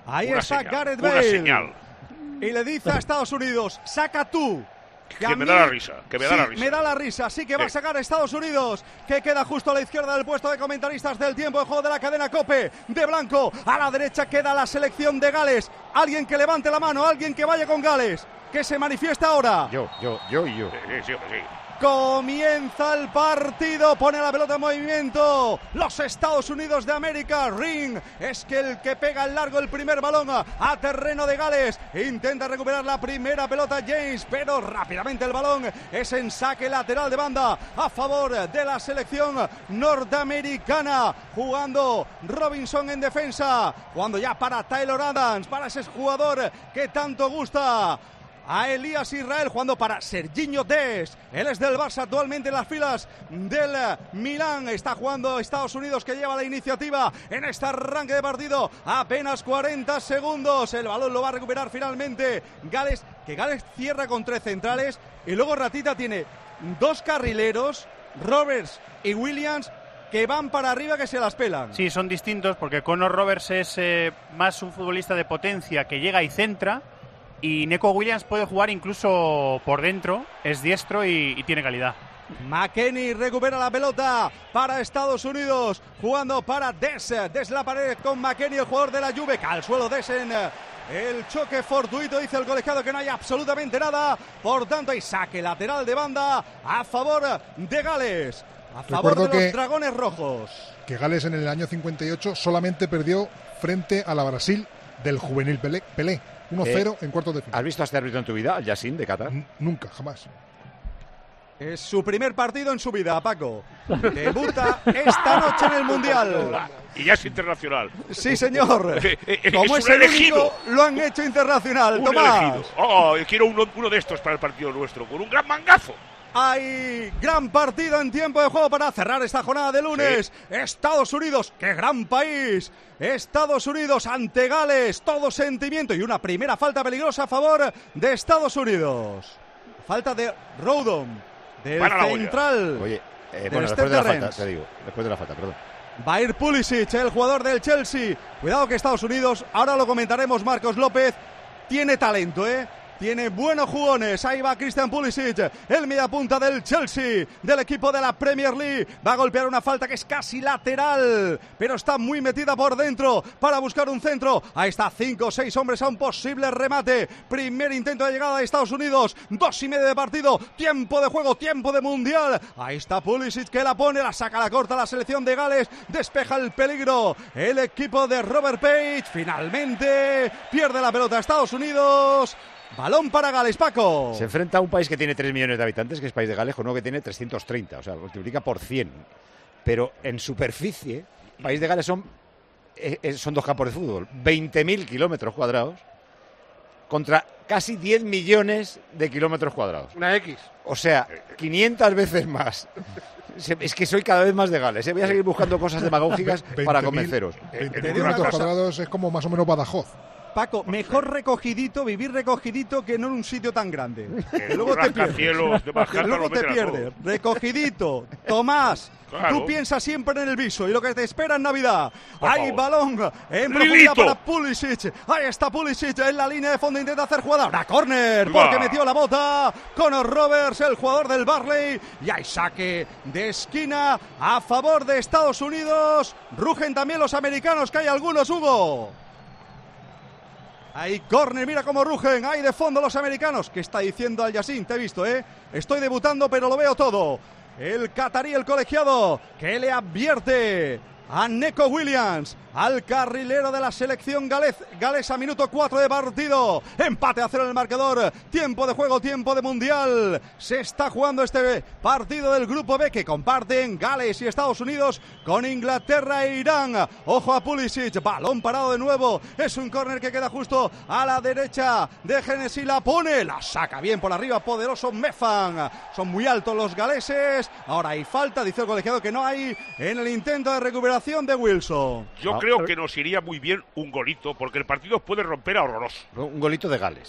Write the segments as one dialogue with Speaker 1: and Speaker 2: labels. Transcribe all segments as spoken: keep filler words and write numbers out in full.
Speaker 1: Ahí
Speaker 2: una
Speaker 1: está
Speaker 2: señal,
Speaker 1: Gareth
Speaker 2: una
Speaker 1: Bale.
Speaker 2: señal.
Speaker 1: Y le dice a Estados Unidos, saca tú.
Speaker 2: Que, que me da la risa, que me da
Speaker 1: sí,
Speaker 2: la risa.
Speaker 1: me da la risa, así que va a sacar a Estados Unidos, que queda justo a la izquierda del puesto de comentaristas del tiempo de juego de la cadena COPE, de blanco. A la derecha queda la selección de Gales. Alguien que levante la mano, alguien que vaya con Gales, que se manifiesta ahora.
Speaker 3: Yo, yo, yo y yo.
Speaker 2: Sí, sí, sí, sí.
Speaker 1: Comienza el partido, pone la pelota en movimiento. Los Estados Unidos de América. Ring es que el que pega el largo el primer balón a terreno de Gales. Intenta recuperar la primera pelota James, pero rápidamente el balón es en saque lateral de banda a favor de la selección norteamericana. Jugando Robinson en defensa. Jugando ya para Taylor Adams, para ese jugador que tanto gusta a Elías Israel, jugando para Serginho Dest. Él es del Barça, actualmente en las filas del Milán. Está jugando Estados Unidos, que lleva la iniciativa en este arranque de partido. Apenas cuarenta segundos. El balón lo va a recuperar finalmente Gales, que Gales cierra con tres centrales. Y luego Ratita tiene dos carrileros, Roberts y Williams, que van para arriba, que se las pelan.
Speaker 4: Sí, son distintos porque Connor Roberts es eh, más un futbolista de potencia que llega y centra. Y Neco Williams puede jugar incluso por dentro, es diestro y, y tiene calidad.
Speaker 1: McKennie recupera la pelota para Estados Unidos, jugando para Des. Des la pared con McKennie, el jugador de la Juve. Al suelo Des en el choque fortuito, dice el colegiado que no hay absolutamente nada. Por tanto, hay saque lateral de banda a favor de Gales, a favor
Speaker 5: Recuerdo
Speaker 1: de los
Speaker 5: que,
Speaker 1: dragones rojos.
Speaker 5: Que Gales en el año cincuenta y ocho solamente perdió frente a la Brasil del juvenil Pelé. Pelé. uno cero eh, en cuartos de final.
Speaker 3: ¿Has visto a este árbitro en tu vida, al Yassin de Qatar?
Speaker 5: N- nunca, jamás.
Speaker 1: Es su primer partido en su vida, Paco. Debuta esta noche en el Mundial.
Speaker 2: Y ya es internacional.
Speaker 1: Sí, señor.
Speaker 2: Es
Speaker 1: Como es,
Speaker 2: un
Speaker 1: el
Speaker 2: elegido.
Speaker 1: único, lo han hecho internacional.
Speaker 2: Un
Speaker 1: Tomás.
Speaker 2: elegido. Oh, quiero uno, uno de estos para el partido nuestro, con un gran mangazo.
Speaker 1: Hay gran partido en tiempo de juego para cerrar esta jornada de lunes. Sí. Estados Unidos, qué gran país. Estados Unidos ante Gales, todo sentimiento y una primera falta peligrosa a favor de Estados Unidos. Falta de Rodon, del central.
Speaker 3: Oye, eh, bueno, después de la falta, te digo, después de la falta, perdón.
Speaker 1: Va a ir Pulisic, el jugador del Chelsea. Cuidado que Estados Unidos, ahora lo comentaremos, Marcos López, tiene talento, ¿eh? Tiene buenos jugones. Ahí va Christian Pulisic, el mediapunta del Chelsea, del equipo de la Premier League. Va a golpear una falta que es casi lateral, pero está muy metida por dentro para buscar un centro. Ahí está, cinco o seis hombres a un posible remate. Primer intento de llegada de Estados Unidos. Dos y medio de partido. Tiempo de juego, tiempo de mundial. Ahí está Pulisic, que la pone, la saca, la corta la selección de Gales. Despeja el peligro el equipo de Robert Page. Finalmente pierde la pelota Estados Unidos. Balón para Gales, Paco.
Speaker 3: Se enfrenta a un país que tiene tres millones de habitantes, que es País de Gales, con uno que tiene trescientos treinta, o sea, lo multiplica por cien. Pero en superficie, País de Gales son, eh, son dos campos de fútbol, veinte mil kilómetros cuadrados, contra casi diez millones de kilómetros cuadrados.
Speaker 6: Una X.
Speaker 3: O sea, quinientas veces más. Es que soy cada vez más de Gales, ¿eh? Voy a seguir buscando cosas demagógicas para convenceros.
Speaker 5: veinte mil kilómetros cuadrados es como más o menos Badajoz.
Speaker 1: Paco, mejor recogidito, vivir recogidito que no en un sitio tan grande.
Speaker 2: Que
Speaker 1: luego te pierdes.
Speaker 2: Luego
Speaker 1: te pierdes. Recogidito. Tomás,
Speaker 2: claro.
Speaker 1: Tú piensas siempre en el viso y lo que te espera en Navidad.
Speaker 2: Por
Speaker 1: Hay
Speaker 2: favor.
Speaker 1: balón en profundidad para Pulisic. Ahí está Pulisic en la línea de fondo, intenta hacer jugada. Ahora córner, porque
Speaker 2: Va.
Speaker 1: metió la bota Connor Roberts, el jugador del Barley. Y hay saque de esquina a favor de Estados Unidos. Rugen también los americanos, que hay algunos, Hugo. Ahí córner, mira cómo rugen, ahí de fondo los americanos. ¿Qué está diciendo Al Yassin? Te he visto, ¿eh? Estoy debutando, pero lo veo todo. El catarí, el colegiado, que le advierte a Neco Williams, al carrilero de la selección galés, galesa, minuto cuatro de partido. Empate a cero en el marcador. Tiempo de juego, tiempo de mundial. Se está jugando este partido del grupo B que comparten Gales y Estados Unidos con Inglaterra e Irán. Ojo a Pulisic, balón parado de nuevo. Es un córner que queda justo a la derecha de Genesis. La pone, la saca bien por arriba, poderoso Mefan. Son muy altos los galeses. Ahora hay falta, dice el colegiado que no hay en el intento de recuperación de Wilson.
Speaker 2: Yo
Speaker 3: Ah,
Speaker 2: creo que nos iría muy bien un golito, porque el partido puede romper a horroroso.
Speaker 3: Un golito de Gales.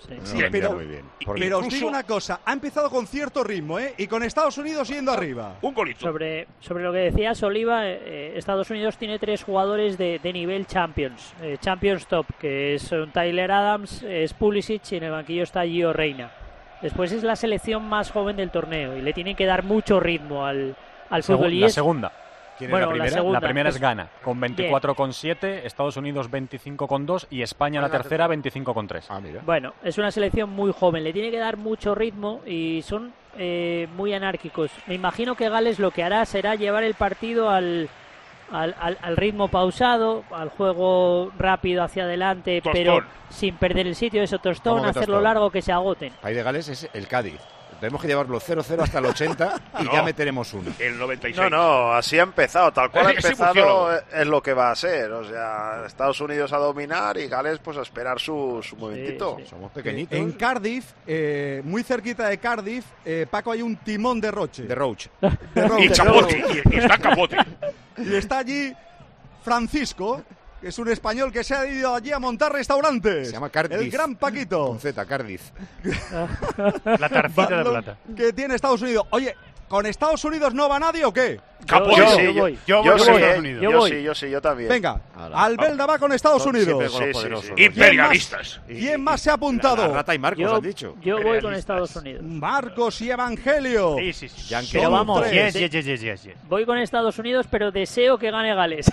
Speaker 6: Sí.
Speaker 3: No,
Speaker 1: Sí,
Speaker 3: vendía
Speaker 1: pero-
Speaker 3: muy bien.
Speaker 2: y-
Speaker 3: Porque-
Speaker 1: Pero os
Speaker 2: Incluso-
Speaker 1: digo una cosa, ha empezado con cierto ritmo, ¿eh? Y con Estados Unidos yendo arriba.
Speaker 2: Un golito.
Speaker 6: Sobre, sobre lo que decías, Oliva, eh, Estados Unidos tiene tres jugadores de, de nivel Champions, eh, Champions Top, que son Tyler Adams, es Pulisic y en el banquillo está Gio Reyna. Después es la selección más joven del torneo y le tienen que dar mucho ritmo al, al
Speaker 7: Segu-
Speaker 6: fútbol. Y
Speaker 7: la
Speaker 6: es-
Speaker 7: segunda.
Speaker 3: ¿Quién
Speaker 6: bueno,
Speaker 3: es la
Speaker 6: la
Speaker 3: primera?
Speaker 6: segunda.
Speaker 7: La primera es
Speaker 6: es-
Speaker 7: Ghana, con veinticuatro coma siete, Estados Unidos veinticinco coma dos y España la tercera veinticinco coma tres.
Speaker 3: Ah, mira.
Speaker 6: Bueno, es una selección muy joven, le tiene que dar mucho ritmo y son eh, muy anárquicos. Me imagino que Gales lo que hará será llevar el partido al, al, al- al ritmo pausado, al juego rápido hacia adelante,
Speaker 2: Tostón.
Speaker 6: pero sin perder el sitio, eso tostón,
Speaker 3: ¿Cómo que
Speaker 6: hacerlo
Speaker 3: tostón?
Speaker 6: largo, que se agoten.
Speaker 3: País de Gales es el Cádiz. Tenemos que llevarlo cero cero hasta el ochenta y
Speaker 2: No.
Speaker 3: ya meteremos uno.
Speaker 2: El noventa y seis.
Speaker 8: No, no, así ha empezado, tal cual ha
Speaker 2: Ese
Speaker 8: empezado
Speaker 2: murciélago.
Speaker 8: es, es lo que va a ser, o sea, Estados Unidos a dominar y Gales pues a esperar su, su momentito.
Speaker 6: sí.
Speaker 3: Somos pequeñitos.
Speaker 1: En Cardiff, eh, muy cerquita de Cardiff, eh, Paco, hay un timón de Roche.
Speaker 3: De Roach.
Speaker 1: de Roche.
Speaker 2: Y Capote. Y, y está Capote.
Speaker 1: Y está allí Francisco, que es un español que se ha ido allí a montar restaurantes.
Speaker 3: Se llama Cardiff.
Speaker 1: El gran Paquito.
Speaker 3: Con Z, Cardiff.
Speaker 4: La tarcita de
Speaker 1: Balón
Speaker 4: plata.
Speaker 1: que tiene Estados Unidos. Oye, ¿con Estados Unidos no va nadie o qué?
Speaker 2: Capote.
Speaker 8: Yo
Speaker 6: Yo-
Speaker 8: sí,
Speaker 6: yo
Speaker 8: yo,
Speaker 6: voy.
Speaker 4: Yo
Speaker 8: yo
Speaker 4: voy
Speaker 8: sí,
Speaker 4: con
Speaker 8: eh,
Speaker 4: Estados Unidos.
Speaker 8: yo
Speaker 6: Yo voy.
Speaker 8: sí, yo sí, yo también.
Speaker 1: Venga,
Speaker 3: Ala.
Speaker 1: Albelda va con Estados
Speaker 8: Son
Speaker 1: Unidos.
Speaker 8: siempre
Speaker 3: Con los
Speaker 8: Sí, sí,
Speaker 3: poderosos.
Speaker 8: sí.
Speaker 2: Imperialistas.
Speaker 1: ¿Quién más se ha apuntado?
Speaker 3: La Rata y Marcos
Speaker 6: Yo,
Speaker 3: han dicho.
Speaker 6: yo voy con
Speaker 2: Realistas.
Speaker 6: Estados Unidos.
Speaker 1: Marcos y Evangelio.
Speaker 4: Sí, sí, sí.
Speaker 3: Yankee.
Speaker 6: Pero
Speaker 1: Son
Speaker 6: vamos,
Speaker 1: tres.
Speaker 4: Yes, yes, yes, yes, yes.
Speaker 6: Voy con Estados Unidos, pero deseo que gane Gales.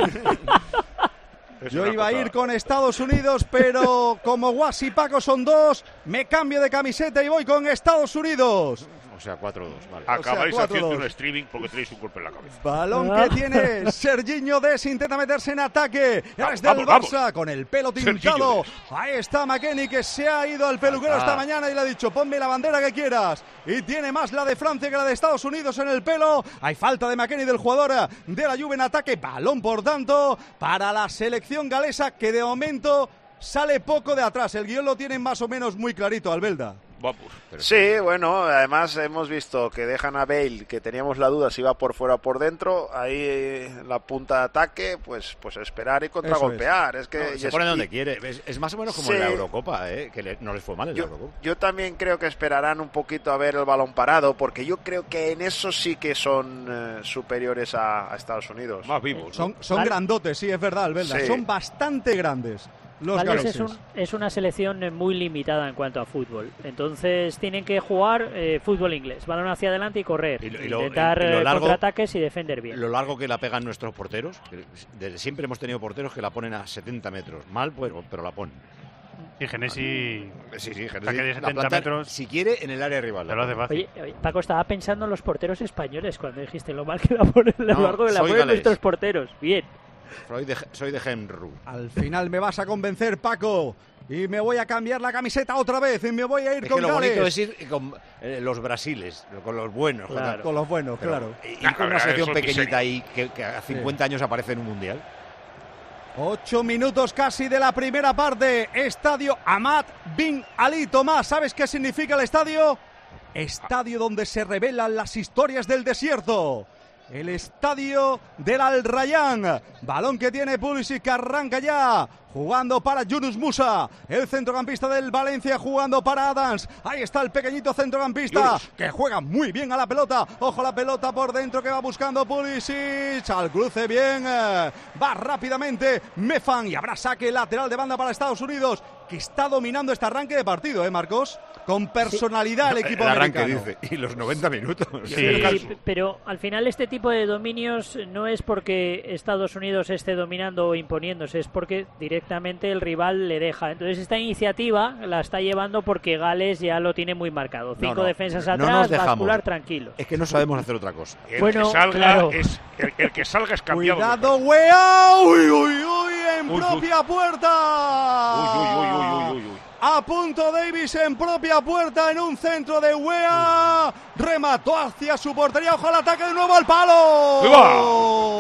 Speaker 2: Es
Speaker 1: Yo
Speaker 2: una
Speaker 1: iba a
Speaker 2: cosa-
Speaker 1: ir con Estados Unidos, pero como Guas y Paco son dos, me cambio de camiseta y voy con Estados Unidos.
Speaker 3: O sea, cuatro dos. Vale.
Speaker 2: Acabáis
Speaker 1: cuatro
Speaker 2: haciendo
Speaker 1: dos.
Speaker 2: un streaming porque tenéis un golpe en la cabeza.
Speaker 1: Balón
Speaker 6: Ah.
Speaker 1: que tiene Serginho Des, intenta meterse en ataque.
Speaker 2: Vamos,
Speaker 1: Es del
Speaker 2: vamos,
Speaker 1: Barça con el pelo
Speaker 2: Serginho
Speaker 1: tintado.
Speaker 2: Dest.
Speaker 1: Ahí está McKennie, que se ha ido al peluquero
Speaker 3: Ah.
Speaker 1: esta mañana y le ha dicho: ponme la bandera que quieras. Y tiene más la de Francia que la de Estados Unidos en el pelo. Hay falta de McKennie, del jugador de la Juve, en ataque. Balón, por tanto, para la selección galesa, que de momento sale poco de atrás. El guión lo tienen más o menos muy clarito, Albelda.
Speaker 2: Vamos.
Speaker 8: Sí, bueno, además hemos visto que dejan a Bale, que teníamos la duda si iba por fuera o por dentro, ahí eh, la punta de ataque, pues pues esperar y contragolpear. Es. que
Speaker 3: No,
Speaker 8: y
Speaker 3: se
Speaker 8: es-
Speaker 3: pone donde
Speaker 8: y-
Speaker 3: quiere. Es, es más o menos como
Speaker 8: Sí.
Speaker 3: en la Eurocopa, ¿eh? Que le- no les fue mal en la
Speaker 8: Yo,
Speaker 3: Eurocopa.
Speaker 8: yo también creo que esperarán un poquito a ver el balón parado, porque yo creo que en eso sí que son eh, superiores a, a Estados Unidos.
Speaker 2: Más vivos. ¿no?
Speaker 1: Son, son
Speaker 6: Vale.
Speaker 1: grandotes, sí, es verdad, Albelda.
Speaker 8: Sí.
Speaker 1: Son bastante grandes los
Speaker 6: Gales
Speaker 1: galeses.
Speaker 6: es, un- es una selección eh, muy limitada en cuanto a fútbol. Entonces tienen que jugar eh, fútbol inglés, balón hacia adelante y correr.
Speaker 3: Y lo- y lo-
Speaker 6: intentar
Speaker 3: y lo
Speaker 6: eh,
Speaker 3: largo-
Speaker 6: contraataques y defender bien.
Speaker 3: Lo largo que la pegan nuestros porteros. que desde siempre hemos tenido porteros que la ponen a setenta metros. Mal, pues, pero la ponen.
Speaker 4: Y Genesi
Speaker 3: Sí, sí,
Speaker 4: Ataque de
Speaker 3: la
Speaker 4: setenta
Speaker 3: plantan,
Speaker 4: metros.
Speaker 3: si quiere, en el área rival.
Speaker 4: te lo hace fácil.
Speaker 6: Oye, oye, Paco, estaba pensando en los porteros españoles cuando dijiste lo mal que la ponen, lo
Speaker 3: No,
Speaker 6: largo que la
Speaker 3: soy
Speaker 6: ponen
Speaker 3: galés.
Speaker 6: nuestros porteros. Bien.
Speaker 3: Soy de, soy de Genru.
Speaker 1: Al final me vas a convencer, Paco. Y me voy a cambiar la camiseta otra vez. Y me voy a ir
Speaker 3: Es
Speaker 1: con
Speaker 3: que lo bonito
Speaker 1: Gales.
Speaker 3: es ir con eh, los brasiles, con los buenos. con
Speaker 6: Claro.
Speaker 3: tal.
Speaker 1: Con los buenos,
Speaker 3: Pero
Speaker 1: claro.
Speaker 3: ir
Speaker 2: Claro,
Speaker 3: con una
Speaker 2: eso
Speaker 3: selección
Speaker 2: es
Speaker 3: pequeñita
Speaker 2: diseño.
Speaker 3: ahí que, que a cincuenta años aparece en un mundial.
Speaker 1: Ocho minutos casi de la primera parte. Estadio Ahmad Bin Ali. Tomás, ¿sabes qué significa el estadio? Estadio donde se revelan las historias del desierto. El estadio del Al Rayyan. Balón que tiene Pulisic, que arranca ya. Jugando para Yunus Musa, el centrocampista del Valencia, jugando para Adams. Ahí está el pequeñito centrocampista,
Speaker 2: Yunus.
Speaker 1: que juega muy bien a la pelota. Ojo la pelota por dentro que va buscando Pulisic. Al cruce bien. eh, Va rápidamente Mefan y habrá saque lateral de banda para Estados Unidos, que está dominando este arranque de partido, ¿eh, Marcos? Con personalidad el equipo
Speaker 3: el arranque
Speaker 1: americano.
Speaker 3: dice. Y los noventa minutos.
Speaker 4: Sí.
Speaker 6: Sí, p- pero al final este tipo de dominios no es porque Estados Unidos esté dominando o imponiéndose, es porque directamente el rival le deja. Entonces esta iniciativa la está llevando porque Gales ya lo tiene muy marcado. Cinco
Speaker 3: no,
Speaker 6: defensas
Speaker 3: no
Speaker 6: atrás,
Speaker 3: nos dejamos.
Speaker 6: bascular tranquilo.
Speaker 3: Es que no sabemos hacer otra cosa.
Speaker 2: El
Speaker 6: Bueno,
Speaker 2: que salga
Speaker 6: claro.
Speaker 2: es el, el que salga es cambiado.
Speaker 1: Cuidado, Wea. Uy, uy, uy, en
Speaker 2: Uy, uy.
Speaker 1: propia puerta.
Speaker 2: Uy, uy, uy, uy, uy, uy, uy.
Speaker 1: A punto Davis en propia puerta en un centro de Wea. Remató hacia su portería. Ojo al ataque de nuevo al palo.
Speaker 2: ¡Ahí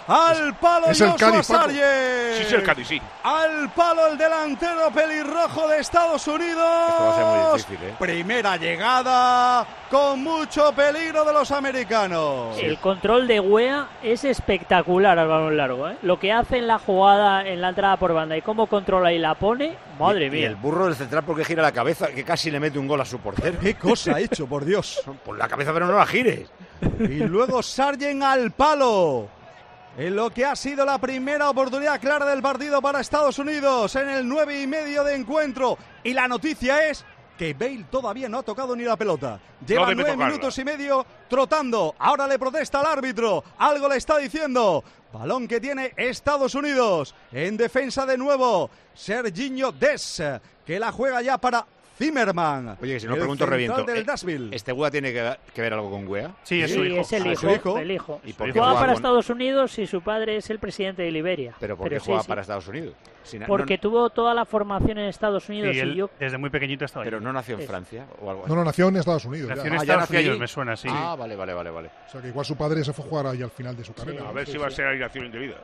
Speaker 1: al palo
Speaker 5: es el
Speaker 1: Joshua
Speaker 5: Cádiz, Paco.
Speaker 1: Sargent.
Speaker 2: Sí, sí, el Cádiz, sí.
Speaker 1: Al palo el delantero pelirrojo de Estados Unidos.
Speaker 3: Esto va a ser muy difícil, ¿eh?
Speaker 1: Primera llegada con mucho peligro de los americanos.
Speaker 6: El control de Weah es espectacular al balón largo, ¿eh? Lo que hace en la jugada, en la entrada por banda y cómo controla y la pone, madre
Speaker 3: y,
Speaker 6: mía.
Speaker 3: Y el burro del central porque gira la cabeza, que casi le mete un gol a su portero.
Speaker 1: ¿Qué cosa ha hecho, por Dios?
Speaker 3: Por la cabeza, pero no la gires.
Speaker 1: Y luego Sargent al palo. En lo que ha sido la primera oportunidad clara del partido para Estados Unidos en el nueve y medio de encuentro. Y la noticia es que Bale todavía no ha tocado ni la pelota. Lleva
Speaker 2: No debe
Speaker 1: nueve
Speaker 2: tocarla.
Speaker 1: minutos y medio trotando. Ahora le protesta al árbitro. Algo le está diciendo. Balón que tiene Estados Unidos. En defensa de nuevo, Serginho Dest, que la juega ya para Zimmerman.
Speaker 3: Oye, que si no
Speaker 1: el
Speaker 3: pregunto
Speaker 1: central
Speaker 3: reviento.
Speaker 1: del
Speaker 3: eh,
Speaker 1: Nashville.
Speaker 3: ¿Este Wea tiene que, que ver algo con Wea?
Speaker 4: Sí, es
Speaker 6: Sí,
Speaker 4: su hijo.
Speaker 6: es el
Speaker 1: Ah,
Speaker 6: hijo,
Speaker 1: ¿su hijo?
Speaker 6: el hijo.
Speaker 3: ¿Y por qué
Speaker 6: Juega
Speaker 3: juega
Speaker 6: para
Speaker 3: con-
Speaker 6: Estados Unidos y su padre es el presidente de Liberia.
Speaker 3: ¿Pero por qué
Speaker 6: sí,
Speaker 3: juega
Speaker 6: sí.
Speaker 3: para Estados Unidos? Si na-
Speaker 6: Porque
Speaker 3: no-
Speaker 6: tuvo toda la formación en Estados Unidos
Speaker 4: Sí,
Speaker 6: y
Speaker 4: él
Speaker 6: yo
Speaker 4: desde muy pequeñito estaba ahí.
Speaker 3: Pero no nació en
Speaker 6: Es-
Speaker 3: Francia o algo así.
Speaker 5: No, no, nació en Estados Unidos. ya.
Speaker 4: Nació en
Speaker 3: Ah, ya
Speaker 4: Estados
Speaker 3: nació
Speaker 4: Unidos,
Speaker 3: allí.
Speaker 4: me suena, sí.
Speaker 3: Ah, vale, vale, vale, vale.
Speaker 5: O sea que igual su padre se fue a jugar ahí al final de su carrera.
Speaker 2: A
Speaker 5: ¿no?
Speaker 2: ver si va a ser alineación indebida.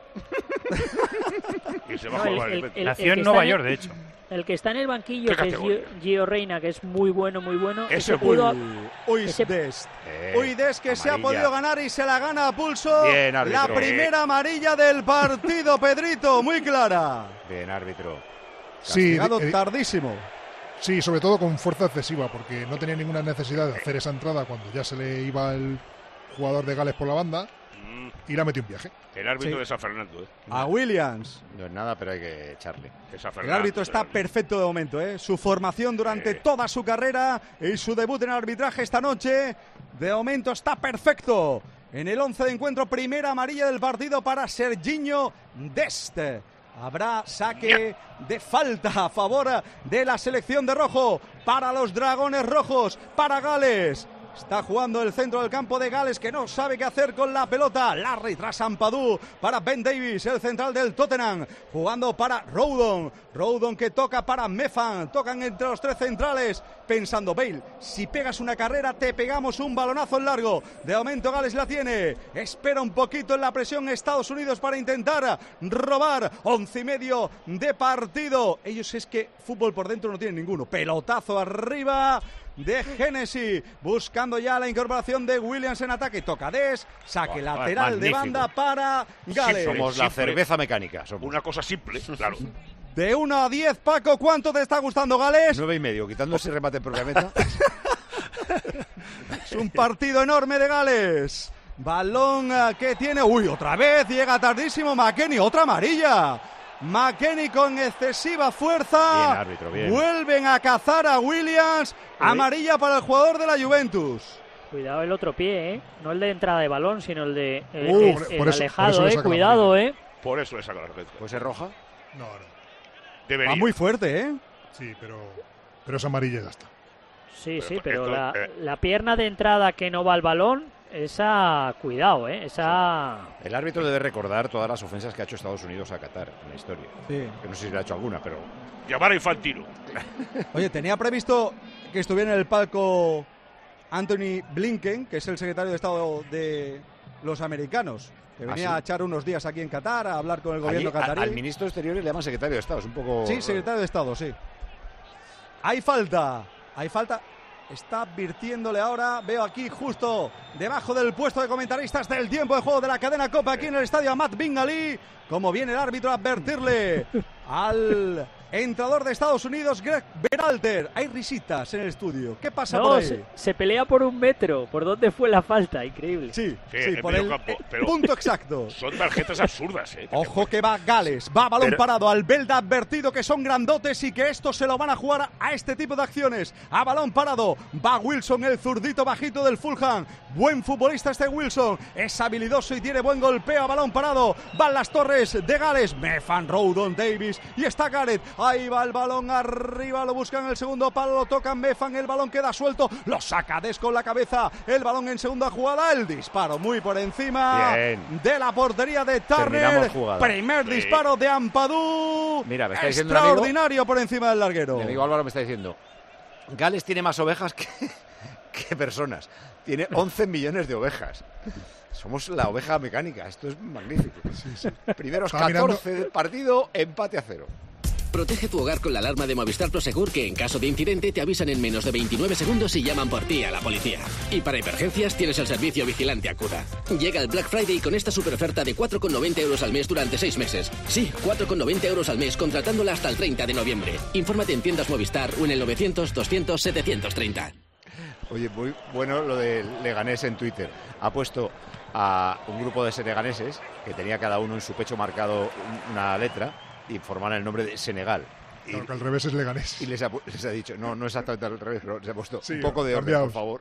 Speaker 2: Y se va a
Speaker 6: No, el-
Speaker 2: jugar
Speaker 6: el-
Speaker 2: el-
Speaker 6: el-
Speaker 4: Nació
Speaker 6: que
Speaker 4: en Nueva
Speaker 6: está
Speaker 4: York, de hecho.
Speaker 6: El que está en el banquillo,
Speaker 2: ¿Qué
Speaker 6: que es
Speaker 2: categoría?
Speaker 6: Gio, Gio Reina, que es muy bueno, muy bueno.
Speaker 2: Ese
Speaker 6: ese
Speaker 2: es
Speaker 6: pudo,
Speaker 1: Uy,
Speaker 6: ese-
Speaker 1: Dest.
Speaker 3: Eh,
Speaker 1: Uy, Dest que se ha
Speaker 3: amarilla.
Speaker 1: podido ganar y se la gana a pulso.
Speaker 3: Bien, árbitro.
Speaker 1: La primera amarilla del partido, Pedrito, muy clara.
Speaker 3: Bien, árbitro.
Speaker 5: Sí,
Speaker 1: Castigado
Speaker 5: eh,
Speaker 1: tardísimo.
Speaker 5: sí, sobre todo con fuerza excesiva, porque no tenía ninguna necesidad de hacer esa entrada cuando ya se le iba el jugador de Gales por la banda
Speaker 2: Mm,
Speaker 5: y la metió un viaje.
Speaker 2: El árbitro
Speaker 1: Sí.
Speaker 2: de San Fernando, ¿eh?
Speaker 1: A Williams.
Speaker 3: No es nada, pero hay que echarle.
Speaker 2: De San
Speaker 1: El
Speaker 2: Fernando,
Speaker 1: árbitro está
Speaker 2: el árbitro.
Speaker 1: perfecto de momento, ¿eh? Su formación durante
Speaker 2: Sí.
Speaker 1: toda su carrera y su debut en el arbitraje esta noche, de momento está perfecto. En el once de encuentro, primera amarilla del partido para Serginho Dest. Habrá saque de falta a favor de la selección de rojo para los Dragones Rojos, para Gales. Está jugando el centro del campo de Gales, que no sabe qué hacer con la pelota. Larry tras Ampadu para Ben Davies, el central del Tottenham. Jugando para Rodon. Rodon que toca para Mefan. Tocan entre los tres centrales. Pensando, Bale, si pegas una carrera, te pegamos un balonazo en largo. De momento Gales la tiene. Espera un poquito en la presión Estados Unidos para intentar robar. Once y medio de partido. Ellos es que fútbol por dentro no tienen ninguno. Pelotazo arriba de Hennessy, buscando ya la incorporación de Williams en ataque. Toca Des, saque
Speaker 2: Buah,
Speaker 1: lateral de
Speaker 2: magnífico.
Speaker 1: banda para Gales.
Speaker 2: Sí,
Speaker 3: Somos la
Speaker 2: simple.
Speaker 3: cerveza mecánica. Somos.
Speaker 2: Una cosa simple, claro.
Speaker 1: De uno a diez, Paco, ¿cuánto te está gustando Gales?
Speaker 3: Nueve y medio, quitando ese remate en propia meta.
Speaker 1: Es un partido enorme de Gales. Balón eh, que tiene... Uy, otra vez, llega tardísimo McKennie, otra amarilla. McKennie con excesiva fuerza.
Speaker 3: Bien, árbitro, bien.
Speaker 1: Vuelven a cazar a Williams. Amarilla para el jugador de la Juventus.
Speaker 6: Cuidado el otro pie, ¿eh? No el de entrada de balón, sino el de el,
Speaker 5: Uh,
Speaker 6: el-
Speaker 5: por-
Speaker 6: el
Speaker 5: por eso-
Speaker 6: alejado,
Speaker 5: por eso le
Speaker 6: ¿eh?
Speaker 5: saca la
Speaker 6: Cuidado, ¿eh?
Speaker 2: Por eso le saca la tarjeta.
Speaker 3: ¿Puede ser roja?
Speaker 5: No, no.
Speaker 2: Debería.
Speaker 1: Va muy fuerte, ¿eh?
Speaker 5: Sí, pero, pero esa amarilla ya está.
Speaker 6: Sí,
Speaker 2: Pero
Speaker 6: sí,
Speaker 2: esto-
Speaker 6: pero
Speaker 2: esto,
Speaker 6: la,
Speaker 2: eh.
Speaker 6: la pierna de entrada que no va al balón, esa, cuidado, ¿eh? Esa...
Speaker 3: El árbitro debe recordar todas las ofensas que ha hecho Estados Unidos a Qatar en la historia.
Speaker 1: Sí.
Speaker 3: Que no sé si le ha hecho alguna, pero...
Speaker 2: Llamar a Infantino.
Speaker 1: Oye, tenía previsto que estuviera en el palco Anthony Blinken, que es el secretario de Estado de los americanos, que venía
Speaker 3: ¿Ah, sí?
Speaker 1: a echar unos días aquí en Qatar, a hablar con el gobierno
Speaker 3: Allí, a-
Speaker 1: catarí.
Speaker 3: al ministro de Exteriores le llaman secretario de Estado, es un poco...
Speaker 1: Sí, secretario de Estado, sí. Hay falta, hay falta. Está advirtiéndole ahora, veo aquí justo debajo del puesto de comentaristas del tiempo de juego de la cadena Copa aquí en el estadio a Matt Bingali, como viene el árbitro a advertirle al entrador de Estados Unidos, Greg Berhalter. Hay risitas en el estudio. ¿Qué pasa
Speaker 6: No,
Speaker 1: por ahí?
Speaker 6: se, se pelea por un metro. ¿Por dónde fue la falta? Increíble.
Speaker 1: Sí,
Speaker 2: Sí,
Speaker 1: sí,
Speaker 2: en
Speaker 1: por
Speaker 2: medio
Speaker 1: el
Speaker 2: campo,
Speaker 1: eh,
Speaker 2: pero-
Speaker 1: punto exacto.
Speaker 2: Son tarjetas absurdas, ¿eh?
Speaker 1: Ojo que va Gales, va balón
Speaker 2: Pero-
Speaker 1: parado, al Belda advertido que son grandotes y que estos se lo van a jugar a este tipo de acciones. A balón parado, va Wilson, el zurdito bajito del Fulham. Buen futbolista este Wilson, es habilidoso y tiene buen golpeo a balón parado. Van las torres de Gales, Mefan, Rodon, Davis y está Gareth. Ahí va el balón arriba, lo buscan en el segundo palo, lo tocan Mefan, el balón queda suelto, lo saca Des con la cabeza, el balón en segunda jugada, el disparo muy por encima
Speaker 3: Bien.
Speaker 1: de la portería de Turner.
Speaker 3: Terminamos jugada.
Speaker 1: Primer
Speaker 2: Sí.
Speaker 1: disparo de Ampadu.
Speaker 3: Mira, me está diciendo un amigo-
Speaker 1: extraordinario por encima del larguero.
Speaker 3: Mi amigo Álvaro me está diciendo, Gales tiene más ovejas que, que personas. Tiene once millones de ovejas. Somos la oveja mecánica, esto es magnífico.
Speaker 5: Sí, sí.
Speaker 3: Primeros
Speaker 5: Estaba
Speaker 3: catorce
Speaker 5: mirando-
Speaker 3: del partido, empate a cero.
Speaker 9: Protege tu hogar con la alarma de Movistar Prosegur, que en caso de incidente te avisan en menos de veintinueve segundos y llaman por ti a la policía. Y para emergencias tienes el servicio Vigilante Acuda. Llega el Black Friday con esta superoferta de cuatro con noventa euros al mes durante seis meses. Sí, cuatro con noventa euros al mes contratándola hasta el treinta de noviembre. Infórmate en tiendas Movistar o en el novecientos doscientos setecientos treinta.
Speaker 3: Oye, muy bueno lo de Leganés en Twitter. Ha puesto a un grupo de seneganeses que tenía cada uno en su pecho marcado una letra y forman el nombre de Senegal. Y,
Speaker 5: Claro que al revés es Leganés.
Speaker 3: y les, ha, pu- les ha dicho, no, no exactamente al revés, pero les ha puesto
Speaker 5: Sí,
Speaker 3: un poco de orden,
Speaker 5: cambiaos.
Speaker 3: por favor.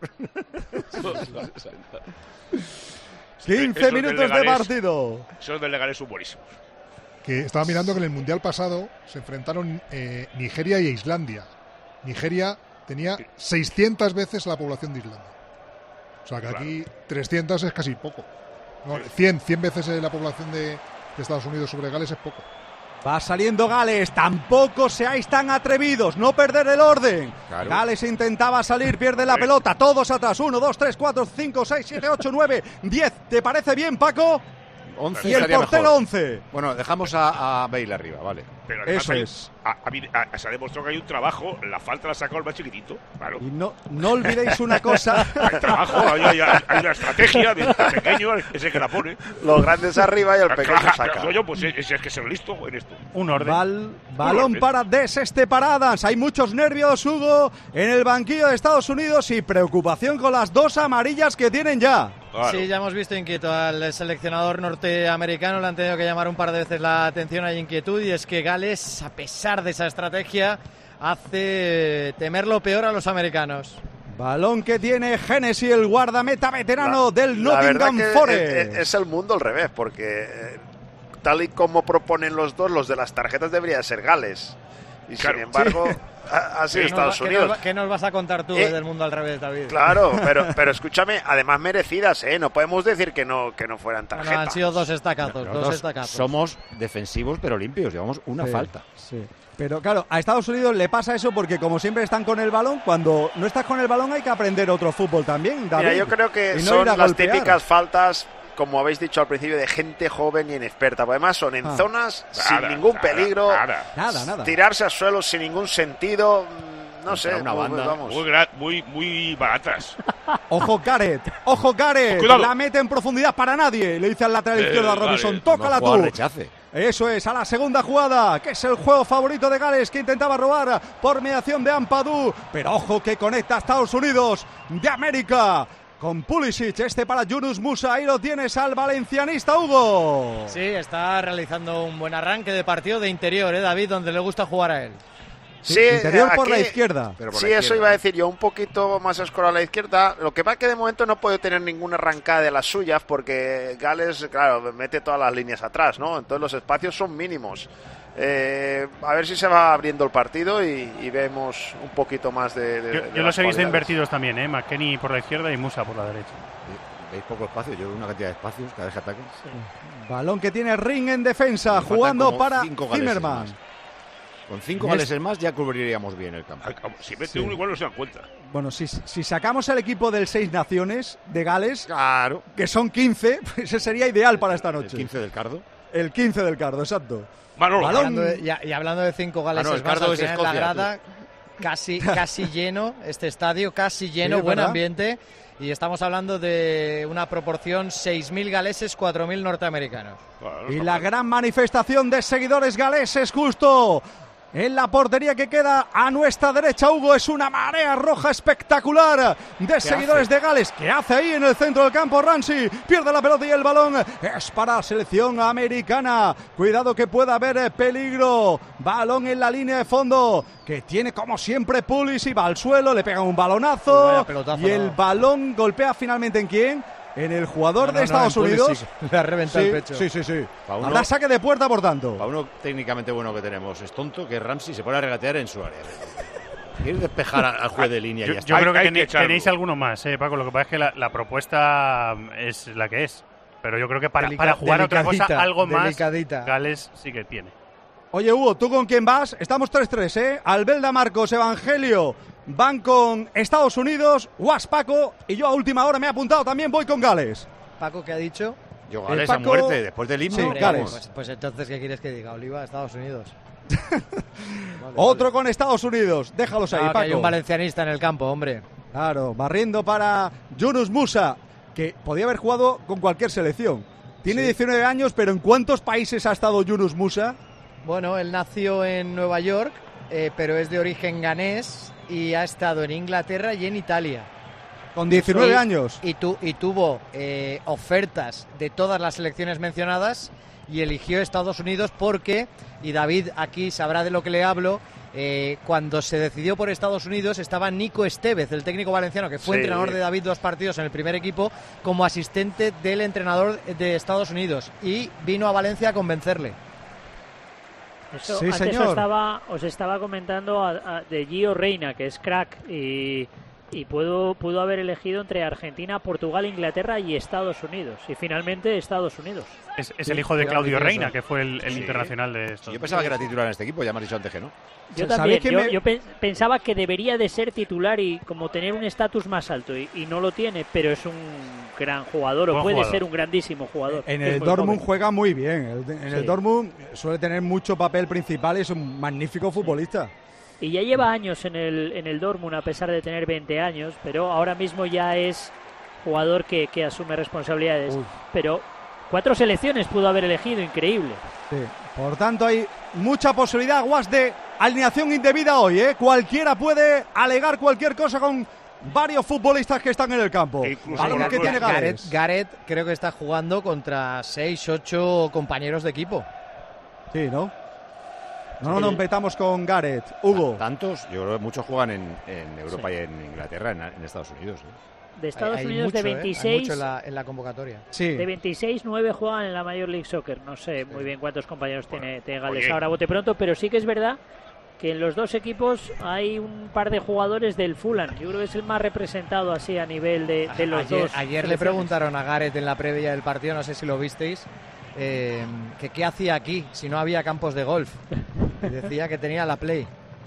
Speaker 1: quince
Speaker 2: Esos
Speaker 1: minutos
Speaker 2: del
Speaker 1: de
Speaker 2: Leganés-
Speaker 1: partido.
Speaker 2: Esos del Leganés son buenísimos.
Speaker 5: Que estaba mirando que en el Mundial pasado se enfrentaron eh, Nigeria y Islandia. Nigeria tenía seiscientas veces la población de Islandia. O sea que
Speaker 2: Claro.
Speaker 5: aquí trescientas es casi poco. No, cien, cien veces la población de, de Estados Unidos sobre Gales es poco.
Speaker 1: Va saliendo Gales, tampoco seáis tan atrevidos, no perder el orden.
Speaker 3: Claro.
Speaker 1: Gales intentaba salir, pierde la pelota, todos atrás, uno, dos, tres, cuatro, cinco, seis, siete, ocho, nueve, diez. ¿Te parece bien, Paco?
Speaker 3: once
Speaker 1: Y el
Speaker 3: estaría
Speaker 1: portero
Speaker 3: mejor.
Speaker 1: once.
Speaker 3: Bueno, dejamos a, a Bale arriba, vale.
Speaker 2: Pero además
Speaker 1: Eso
Speaker 2: hay-
Speaker 1: es.
Speaker 2: A, a mí- a- se ha demostrado que hay un trabajo, la falta la ha sacado el más chiquitito, claro.
Speaker 1: Y no, no olvidéis una cosa.
Speaker 2: Hay trabajo, hay, hay- hay una estrategia, el pequeño es el que la pone.
Speaker 8: Los grandes arriba y el pequeño
Speaker 2: Claro,
Speaker 8: saca.
Speaker 2: claro, yo, pues es, es que ser listo en esto.
Speaker 4: Un orden.
Speaker 1: Bal- balón
Speaker 2: orden.
Speaker 1: para desesteparadas. Hay muchos nervios, Hugo, en el banquillo de Estados Unidos y preocupación con las dos amarillas que tienen ya.
Speaker 2: Claro.
Speaker 10: Sí, ya hemos visto inquieto al seleccionador norteamericano, le han tenido que llamar un par de veces la atención, hay inquietud, y es que Gales, a pesar de esa estrategia, hace temer lo peor a los americanos.
Speaker 1: Balón que tiene Hennessy, el guardameta veterano
Speaker 8: La-
Speaker 1: del
Speaker 8: la verdad
Speaker 1: Nottingham
Speaker 8: que
Speaker 1: Forest.
Speaker 8: es, es el mundo al revés, porque eh, tal y como proponen los dos, los de las tarjetas debería ser Gales. Y
Speaker 2: Claro.
Speaker 8: sin embargo, ha, ha sido
Speaker 10: ¿Qué nos, va-
Speaker 8: Estados
Speaker 10: qué nos
Speaker 8: Unidos.
Speaker 10: va- qué nos vas a contar tú
Speaker 8: Eh,
Speaker 10: del mundo al revés, David?
Speaker 8: Claro, pero, pero escúchame, además merecidas, ¿eh? No podemos decir que no, que no fueran
Speaker 10: Bueno,
Speaker 8: tarjetas.
Speaker 10: han sido dos estacazos, dos
Speaker 3: Nosotros
Speaker 10: estacazos.
Speaker 3: somos defensivos pero limpios, llevamos una
Speaker 1: Sí,
Speaker 3: falta.
Speaker 1: sí. Pero claro, a Estados Unidos le pasa eso porque como siempre están con el balón, cuando no estás con el balón hay que aprender otro fútbol también, David.
Speaker 8: Mira, yo creo que
Speaker 1: Y no
Speaker 8: son
Speaker 1: ir a
Speaker 8: las
Speaker 1: golpear.
Speaker 8: típicas faltas, como habéis dicho al principio, de gente joven y inexperta. Además, son en
Speaker 1: Ah.
Speaker 8: zonas
Speaker 2: Nada,
Speaker 8: sin ningún
Speaker 2: nada,
Speaker 8: peligro,
Speaker 2: nada.
Speaker 1: Nada, nada.
Speaker 8: tirarse al suelo sin ningún sentido. mm, No
Speaker 3: Contra
Speaker 8: sé,
Speaker 3: una
Speaker 8: muy-
Speaker 3: banda.
Speaker 8: vamos.
Speaker 2: Muy, gra- muy, muy baratas.
Speaker 1: Ojo Gareth, ojo Gareth,
Speaker 2: Cuidado.
Speaker 1: la mete en profundidad para nadie. Le dice al lateral
Speaker 2: Eh,
Speaker 1: izquierdo a
Speaker 2: vale.
Speaker 1: Robinson, tócala
Speaker 3: No juega al
Speaker 1: tú.
Speaker 3: rechace.
Speaker 1: Eso es, a la segunda jugada, que es el juego favorito de Gales, que intentaba robar por mediación de Ampadu. Pero ojo que conecta a Estados Unidos de América con Pulisic. Este para Yunus Musa, ahí lo tienes al valencianista Hugo.
Speaker 10: Sí, está realizando un buen arranque de partido de interior, ¿eh, David? Donde le gusta jugar a él.
Speaker 8: Sí,
Speaker 1: Interior por
Speaker 8: aquí-
Speaker 1: la izquierda.
Speaker 3: Pero por
Speaker 8: Sí,
Speaker 3: la
Speaker 8: eso
Speaker 3: izquierda.
Speaker 8: iba a decir yo, un poquito más escorado a la izquierda. Lo que pasa es que de momento no puede tener ninguna arrancada de las suyas porque Gales, claro, mete todas las líneas atrás, ¿no? Entonces los espacios son mínimos. Eh, a ver si se va abriendo el partido y, y vemos un poquito más de, de-
Speaker 4: Yo,
Speaker 8: de
Speaker 4: yo
Speaker 8: las
Speaker 4: los he visto
Speaker 8: cualidades.
Speaker 4: invertidos también, ¿eh? McKennie por la izquierda y Musa por la derecha.
Speaker 3: Veis poco espacio, yo veo una cantidad de espacios cada vez que atacan.
Speaker 1: Balón que tiene Ring en defensa,
Speaker 3: Nos faltan
Speaker 1: jugando
Speaker 3: como
Speaker 1: para
Speaker 3: cinco galeses
Speaker 1: Zimmerman.
Speaker 3: más. Con cinco
Speaker 1: Es-
Speaker 3: galeses más ya cubriríamos bien el campo.
Speaker 2: Si mete
Speaker 1: Sí.
Speaker 2: uno, igual no se dan cuenta.
Speaker 1: Bueno, si, si sacamos el equipo del Seis Naciones de Gales,
Speaker 3: Claro.
Speaker 1: que son quince, pues ese sería ideal para esta
Speaker 3: El
Speaker 1: noche.
Speaker 3: quince del Cardo.
Speaker 1: El quince del Cardo, exacto.
Speaker 2: Manolo,
Speaker 1: Balón.
Speaker 10: Hablando de- y, y hablando de cinco
Speaker 3: Ah, no,
Speaker 10: galeses
Speaker 3: el
Speaker 10: más,
Speaker 3: Cardo
Speaker 10: al
Speaker 3: es
Speaker 10: final la
Speaker 3: Escocia,
Speaker 10: grada casi, casi lleno, este estadio casi lleno,
Speaker 1: Sí, es
Speaker 10: buen
Speaker 1: verdad.
Speaker 10: ambiente, y estamos hablando de una proporción seis mil galeses, cuatro mil norteamericanos.
Speaker 2: claro,
Speaker 1: Y
Speaker 2: no
Speaker 1: la
Speaker 2: está mal.
Speaker 1: gran manifestación de seguidores galeses justo en la portería que queda a nuestra derecha, Hugo, es una marea roja espectacular de seguidores de Gales. ¿Qué hace ahí en el centro del campo Ramsey? Pierde la pelota y el balón es para la selección americana. Cuidado que pueda haber eh, peligro. Balón en la línea de fondo que tiene como siempre Pulisic, va al suelo, le pega un
Speaker 10: Pues
Speaker 1: balonazo
Speaker 10: vaya pelotazo,
Speaker 1: y el
Speaker 10: ¿no?
Speaker 1: balón golpea finalmente ¿en quién? En el jugador
Speaker 10: No, no,
Speaker 1: de
Speaker 10: no,
Speaker 1: Estados
Speaker 10: en
Speaker 1: Unidos.
Speaker 10: Pulisic. Le ha reventado
Speaker 1: Sí,
Speaker 10: el pecho.
Speaker 1: sí, sí, sí.
Speaker 3: Pa' uno-
Speaker 1: Habrá saque de puerta, por tanto.
Speaker 3: Para uno técnicamente bueno que tenemos es tonto que Ramsey se pone a regatear en su área. Quiere despejar al al juez de línea y
Speaker 4: Yo,
Speaker 3: ya
Speaker 4: yo
Speaker 3: está.
Speaker 4: creo que,
Speaker 2: hay que
Speaker 4: tenéis-
Speaker 2: echarlo.
Speaker 4: tenéis alguno más, ¿eh, Paco? Lo que pasa es que la, la propuesta es la que es. Pero yo creo que para,
Speaker 10: Delica-
Speaker 4: para jugar a otra cosa,
Speaker 10: delicadita,
Speaker 4: algo más,
Speaker 10: delicadita.
Speaker 4: Gales sí que tiene.
Speaker 1: Oye, Hugo, ¿tú con quién vas? Estamos tres tres, ¿eh? Albelda, Marcos, Evangelio van con Estados Unidos, Guas, Paco, y yo a última hora me he apuntado también, voy con Gales.
Speaker 10: Paco, ¿qué ha dicho?
Speaker 3: Yo,
Speaker 1: El
Speaker 3: Gales a
Speaker 1: Paco-
Speaker 3: muerte, después del himno.
Speaker 1: Sí,
Speaker 10: Hombre,
Speaker 1: Gales.
Speaker 10: Pues, pues entonces, ¿qué quieres que diga? Oliva, Estados Unidos. Vale,
Speaker 1: Otro
Speaker 10: vale.
Speaker 1: con Estados Unidos. Déjalos ahí,
Speaker 10: No, que
Speaker 1: Paco.
Speaker 10: hay un valencianista en el campo, hombre.
Speaker 1: Claro, barriendo para Yunus Musa, que podía haber jugado con cualquier selección. Tiene
Speaker 10: Sí.
Speaker 1: diecinueve años, pero ¿en cuántos países ha estado Yunus Musa?
Speaker 10: Bueno, él nació en Nueva York, eh, pero es de origen ganés y ha estado en Inglaterra y en Italia.
Speaker 1: Con diecinueve
Speaker 10: Y-
Speaker 1: años.
Speaker 10: Y, tu- y tuvo eh, ofertas de todas las selecciones mencionadas y eligió Estados Unidos porque, y David aquí sabrá de lo que le hablo, eh, cuando se decidió por Estados Unidos estaba Nico Estevez, el técnico valenciano que fue
Speaker 8: Sí.
Speaker 10: entrenador de David dos partidos en el primer equipo, como asistente del entrenador de Estados Unidos y vino a Valencia a convencerle.
Speaker 6: Eso,
Speaker 1: Sí,
Speaker 6: antes
Speaker 1: señor.
Speaker 6: Os estaba, os estaba comentando a- a- de Gio Reina, que es crack, y, y pudo, pudo haber elegido entre Argentina, Portugal, Inglaterra y Estados Unidos. Y finalmente Estados Unidos.
Speaker 4: Es, es el hijo de Claudio
Speaker 10: curioso.
Speaker 4: Reina, que fue el, el
Speaker 3: Sí.
Speaker 4: internacional de Estados
Speaker 3: Yo pensaba que era titular en este equipo, ya me has dicho antes que no.
Speaker 6: Yo
Speaker 1: ¿Sabéis
Speaker 6: también,
Speaker 1: que
Speaker 6: yo,
Speaker 1: me-
Speaker 6: yo pe- pensaba que debería de ser titular y como tener un estatus más alto, y, y no lo tiene, pero es un gran jugador, o
Speaker 4: Buen
Speaker 6: puede
Speaker 4: jugador.
Speaker 6: ser un grandísimo jugador.
Speaker 1: En
Speaker 6: Es
Speaker 1: el
Speaker 6: muy
Speaker 1: Dortmund
Speaker 6: joven.
Speaker 1: juega muy bien. El- En el
Speaker 6: Sí.
Speaker 1: Dortmund suele tener mucho papel principal y es un magnífico futbolista.
Speaker 6: Y ya lleva años en el, en el Dortmund, a pesar de tener veinte años, pero ahora mismo ya es jugador que, que asume responsabilidades.
Speaker 1: Uy.
Speaker 6: Pero cuatro selecciones pudo haber elegido, increíble.
Speaker 1: Sí. Por tanto, hay mucha posibilidad, Guas, de alineación indebida hoy, ¿eh? Cualquiera puede alegar cualquier cosa con varios futbolistas que están en el campo.
Speaker 2: E incluso
Speaker 1: Balón
Speaker 2: con
Speaker 1: que
Speaker 2: los
Speaker 1: tiene
Speaker 2: nueve.
Speaker 10: Gareth,
Speaker 1: Gales.
Speaker 10: Gareth creo que está jugando contra seis, ocho compañeros de equipo.
Speaker 1: Sí, ¿no? No nos metamos con Gareth. Hugo.
Speaker 3: Tantos, yo creo que muchos juegan en, en Europa y en Inglaterra, en, en Estados Unidos. ¿eh?
Speaker 6: De Estados
Speaker 10: Hay- hay
Speaker 6: Unidos
Speaker 10: mucho,
Speaker 6: de
Speaker 10: ¿eh? Hay
Speaker 6: veintiséis,
Speaker 10: mucho en la, en la convocatoria.
Speaker 1: Sí.
Speaker 6: de veintiséis, nueve juegan en la Major League Soccer. No sé muy bien cuántos compañeros tiene, tiene Gales
Speaker 2: oye.
Speaker 6: ahora, bote pronto, pero sí que es verdad que en los dos equipos hay un par de jugadores del Fulham. Yo creo que es el más representado así a nivel de, de los
Speaker 10: ayer,
Speaker 6: dos.
Speaker 10: ayer le
Speaker 6: selecciones.
Speaker 10: preguntaron a Gareth en la previa del partido, no sé si lo visteis, eh, que qué hacía aquí si no había campos de golf. Y decía que tenía la Play.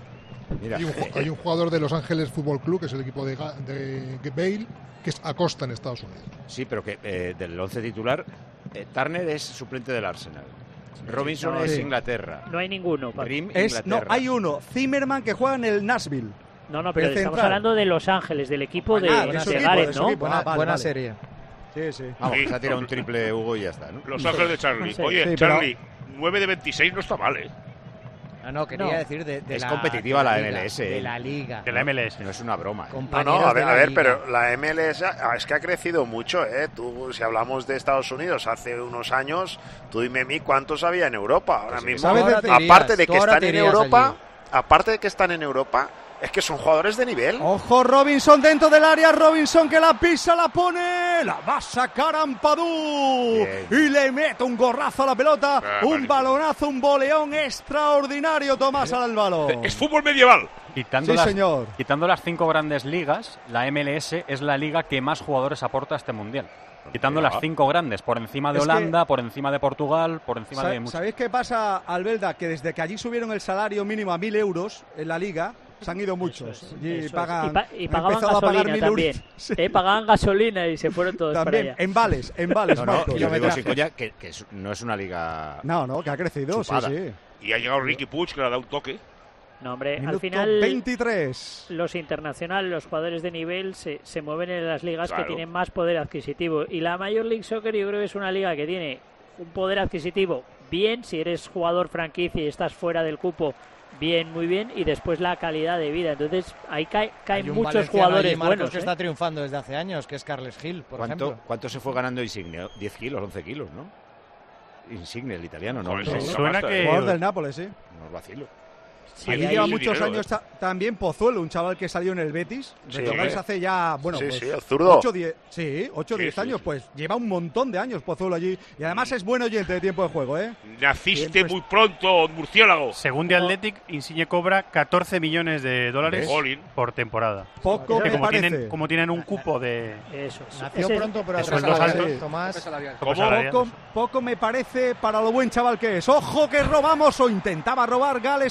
Speaker 3: Mira,
Speaker 5: Hay un, ju- hay un jugador de Los Ángeles Fútbol Club, que es el equipo de, Ga- de Bale, que es Acosta en Estados Unidos.
Speaker 3: sí, pero que eh, del once titular, eh, Turner es suplente del Arsenal. Robinson
Speaker 6: no,
Speaker 3: es
Speaker 1: sí.
Speaker 3: Inglaterra.
Speaker 6: No hay ninguno. Paco.
Speaker 3: Grimm,
Speaker 1: Es, no,
Speaker 3: Inglaterra.
Speaker 1: hay uno, Zimmerman, que juega en el Nashville.
Speaker 6: No, no, pero
Speaker 1: el
Speaker 6: estamos
Speaker 1: central.
Speaker 6: hablando de Los Ángeles, del equipo de,
Speaker 1: Ah, de
Speaker 6: de
Speaker 1: su equipo,
Speaker 6: Gareth,
Speaker 1: de su
Speaker 6: ¿no?
Speaker 1: equipo.
Speaker 10: Buena,
Speaker 1: Ah, vale,
Speaker 10: buena
Speaker 1: vale.
Speaker 10: serie.
Speaker 1: Sí, sí.
Speaker 3: Vamos,
Speaker 2: Sí.
Speaker 3: se ha tirado un triple Hugo y ya está, ¿no?
Speaker 2: Los Ángeles de Charlie.
Speaker 6: Sí.
Speaker 2: Oye,
Speaker 1: Sí, pero-
Speaker 2: Charlie, nueve de veintiséis no está mal, ¿eh?
Speaker 10: No, no, quería
Speaker 6: No.
Speaker 10: decir de, de
Speaker 3: Es
Speaker 10: la,
Speaker 3: competitiva
Speaker 10: de
Speaker 3: la
Speaker 10: liga,
Speaker 3: M L S,
Speaker 10: De
Speaker 3: eh.
Speaker 10: la liga.
Speaker 4: De la M L S.
Speaker 3: No es una broma. ¿eh?
Speaker 8: No,
Speaker 10: Compañeros
Speaker 8: no, a
Speaker 10: de
Speaker 8: ver,
Speaker 10: la
Speaker 8: a ver,
Speaker 10: liga.
Speaker 8: pero la M L S ah, es que ha crecido mucho, ¿eh? Tú, si hablamos de Estados Unidos hace unos años, tú dime a mí cuántos había en Europa. Ahora
Speaker 3: Pues sí,
Speaker 8: mismo,
Speaker 1: ¿sabes?
Speaker 10: Ahora te irías,
Speaker 8: aparte de
Speaker 10: tú
Speaker 8: que
Speaker 10: ahora
Speaker 8: están
Speaker 10: te
Speaker 8: en
Speaker 10: irías
Speaker 8: Europa,
Speaker 10: allí.
Speaker 8: aparte de que están en Europa, es que son jugadores de nivel.
Speaker 1: Ojo, Robinson dentro del área. Robinson que la pisa, la pone. La va a sacar Ampadu.
Speaker 3: Bien.
Speaker 1: Y le mete un gorrazo a la pelota.
Speaker 2: Ah,
Speaker 1: un
Speaker 2: magnífico.
Speaker 1: balonazo, un boleón extraordinario, Tomás al balón.
Speaker 2: Es fútbol medieval.
Speaker 7: Quitando,
Speaker 1: Sí,
Speaker 7: las,
Speaker 1: señor.
Speaker 7: quitando las cinco grandes ligas, la M L S es la liga que más jugadores aporta a este mundial. Quitando
Speaker 3: Mira.
Speaker 7: las cinco grandes, por encima de
Speaker 1: Es que-
Speaker 7: Holanda, por encima de Portugal, por encima
Speaker 1: Sa-
Speaker 7: de muchos.
Speaker 1: ¿Sabéis qué pasa, Albelda? Que desde que allí subieron el salario mínimo a mil euros en la liga, se han ido muchos.
Speaker 6: Eso es,
Speaker 1: y,
Speaker 6: eso es.
Speaker 1: pagan,
Speaker 6: Y pa- y
Speaker 1: han
Speaker 6: pagaban
Speaker 1: empezado a pagar
Speaker 6: gasolina
Speaker 1: mil
Speaker 6: también.
Speaker 1: euros. Sí.
Speaker 6: Eh, pagaban gasolina y se fueron todos
Speaker 1: También,
Speaker 6: para allá.
Speaker 1: en vales, en vales,
Speaker 3: No, no,
Speaker 1: Marcos.
Speaker 3: yo digo
Speaker 10: Kilometraje.
Speaker 3: sin coña que, que es- no es una liga...
Speaker 1: No, no, que ha crecido,
Speaker 3: Chupada.
Speaker 1: sí, sí.
Speaker 2: Y ha llegado Ricky Puig, que le ha dado un toque.
Speaker 6: No, hombre,
Speaker 1: Minuto
Speaker 6: al final
Speaker 1: veintitrés.
Speaker 6: los internacionales, los jugadores de nivel se, se mueven en las ligas
Speaker 2: Claro.
Speaker 6: que tienen más poder adquisitivo. Y la Major League Soccer yo creo que es una liga que tiene un poder adquisitivo bien, si eres jugador franquicia y estás fuera del cupo, bien, muy bien, y después la calidad de vida. Entonces ahí cae- caen
Speaker 10: Hay un
Speaker 6: muchos
Speaker 10: valenciano
Speaker 6: jugadores
Speaker 10: allí, Marcos,
Speaker 6: buenos.
Speaker 10: que
Speaker 6: ¿eh?
Speaker 10: está triunfando desde hace años, que es Carles Gil, por
Speaker 3: ¿Cuánto,
Speaker 10: ejemplo.
Speaker 3: ¿Cuánto se fue ganando Insigne? diez kilos, once kilos, ¿no? Insigne, el italiano, ¿no?
Speaker 2: Joder,
Speaker 3: no,
Speaker 2: sí,
Speaker 3: no,
Speaker 4: Suena
Speaker 2: pasta,
Speaker 4: que-
Speaker 1: Jugador del Nápoles, sí.
Speaker 3: no os vacilo.
Speaker 6: Sí,
Speaker 1: Allí
Speaker 6: ahí-
Speaker 1: lleva
Speaker 2: sí,
Speaker 1: muchos
Speaker 2: dinero,
Speaker 1: años
Speaker 2: ¿eh?
Speaker 1: ta- también Pozuelo, un chaval que salió en el Betis.
Speaker 8: Sí,
Speaker 1: ¿Recordáis?
Speaker 8: hombre.
Speaker 1: Hace ya, bueno,
Speaker 8: Sí,
Speaker 1: pues
Speaker 8: sí, el zurdo.
Speaker 1: ocho, diez, sí, ocho o
Speaker 2: Sí,
Speaker 1: diez
Speaker 2: sí,
Speaker 1: años,
Speaker 2: sí.
Speaker 1: pues lleva un montón de años Pozuelo allí. Y además es buen oyente de tiempo de juego, ¿eh?
Speaker 2: Naciste
Speaker 1: Bien, pues-
Speaker 2: muy pronto, murciélago.
Speaker 4: Según The Athletic, Insigne cobra catorce millones de dólares
Speaker 2: Jolín.
Speaker 4: por temporada.
Speaker 1: Poco
Speaker 6: Que
Speaker 4: Que
Speaker 1: me
Speaker 4: como
Speaker 1: parece.
Speaker 4: tienen, como tienen un cupo de,
Speaker 6: Eso es.
Speaker 10: Nació
Speaker 6: Ese-
Speaker 10: pronto, pero
Speaker 4: de
Speaker 10: a
Speaker 4: sueldos
Speaker 10: tres
Speaker 4: altos.
Speaker 10: salarios, Tomás.
Speaker 4: como
Speaker 2: ¿Cómo?
Speaker 4: salarial.
Speaker 1: Poco, poco me parece para lo buen chaval que es. Ojo que robamos o intentaba robar Gales arriba.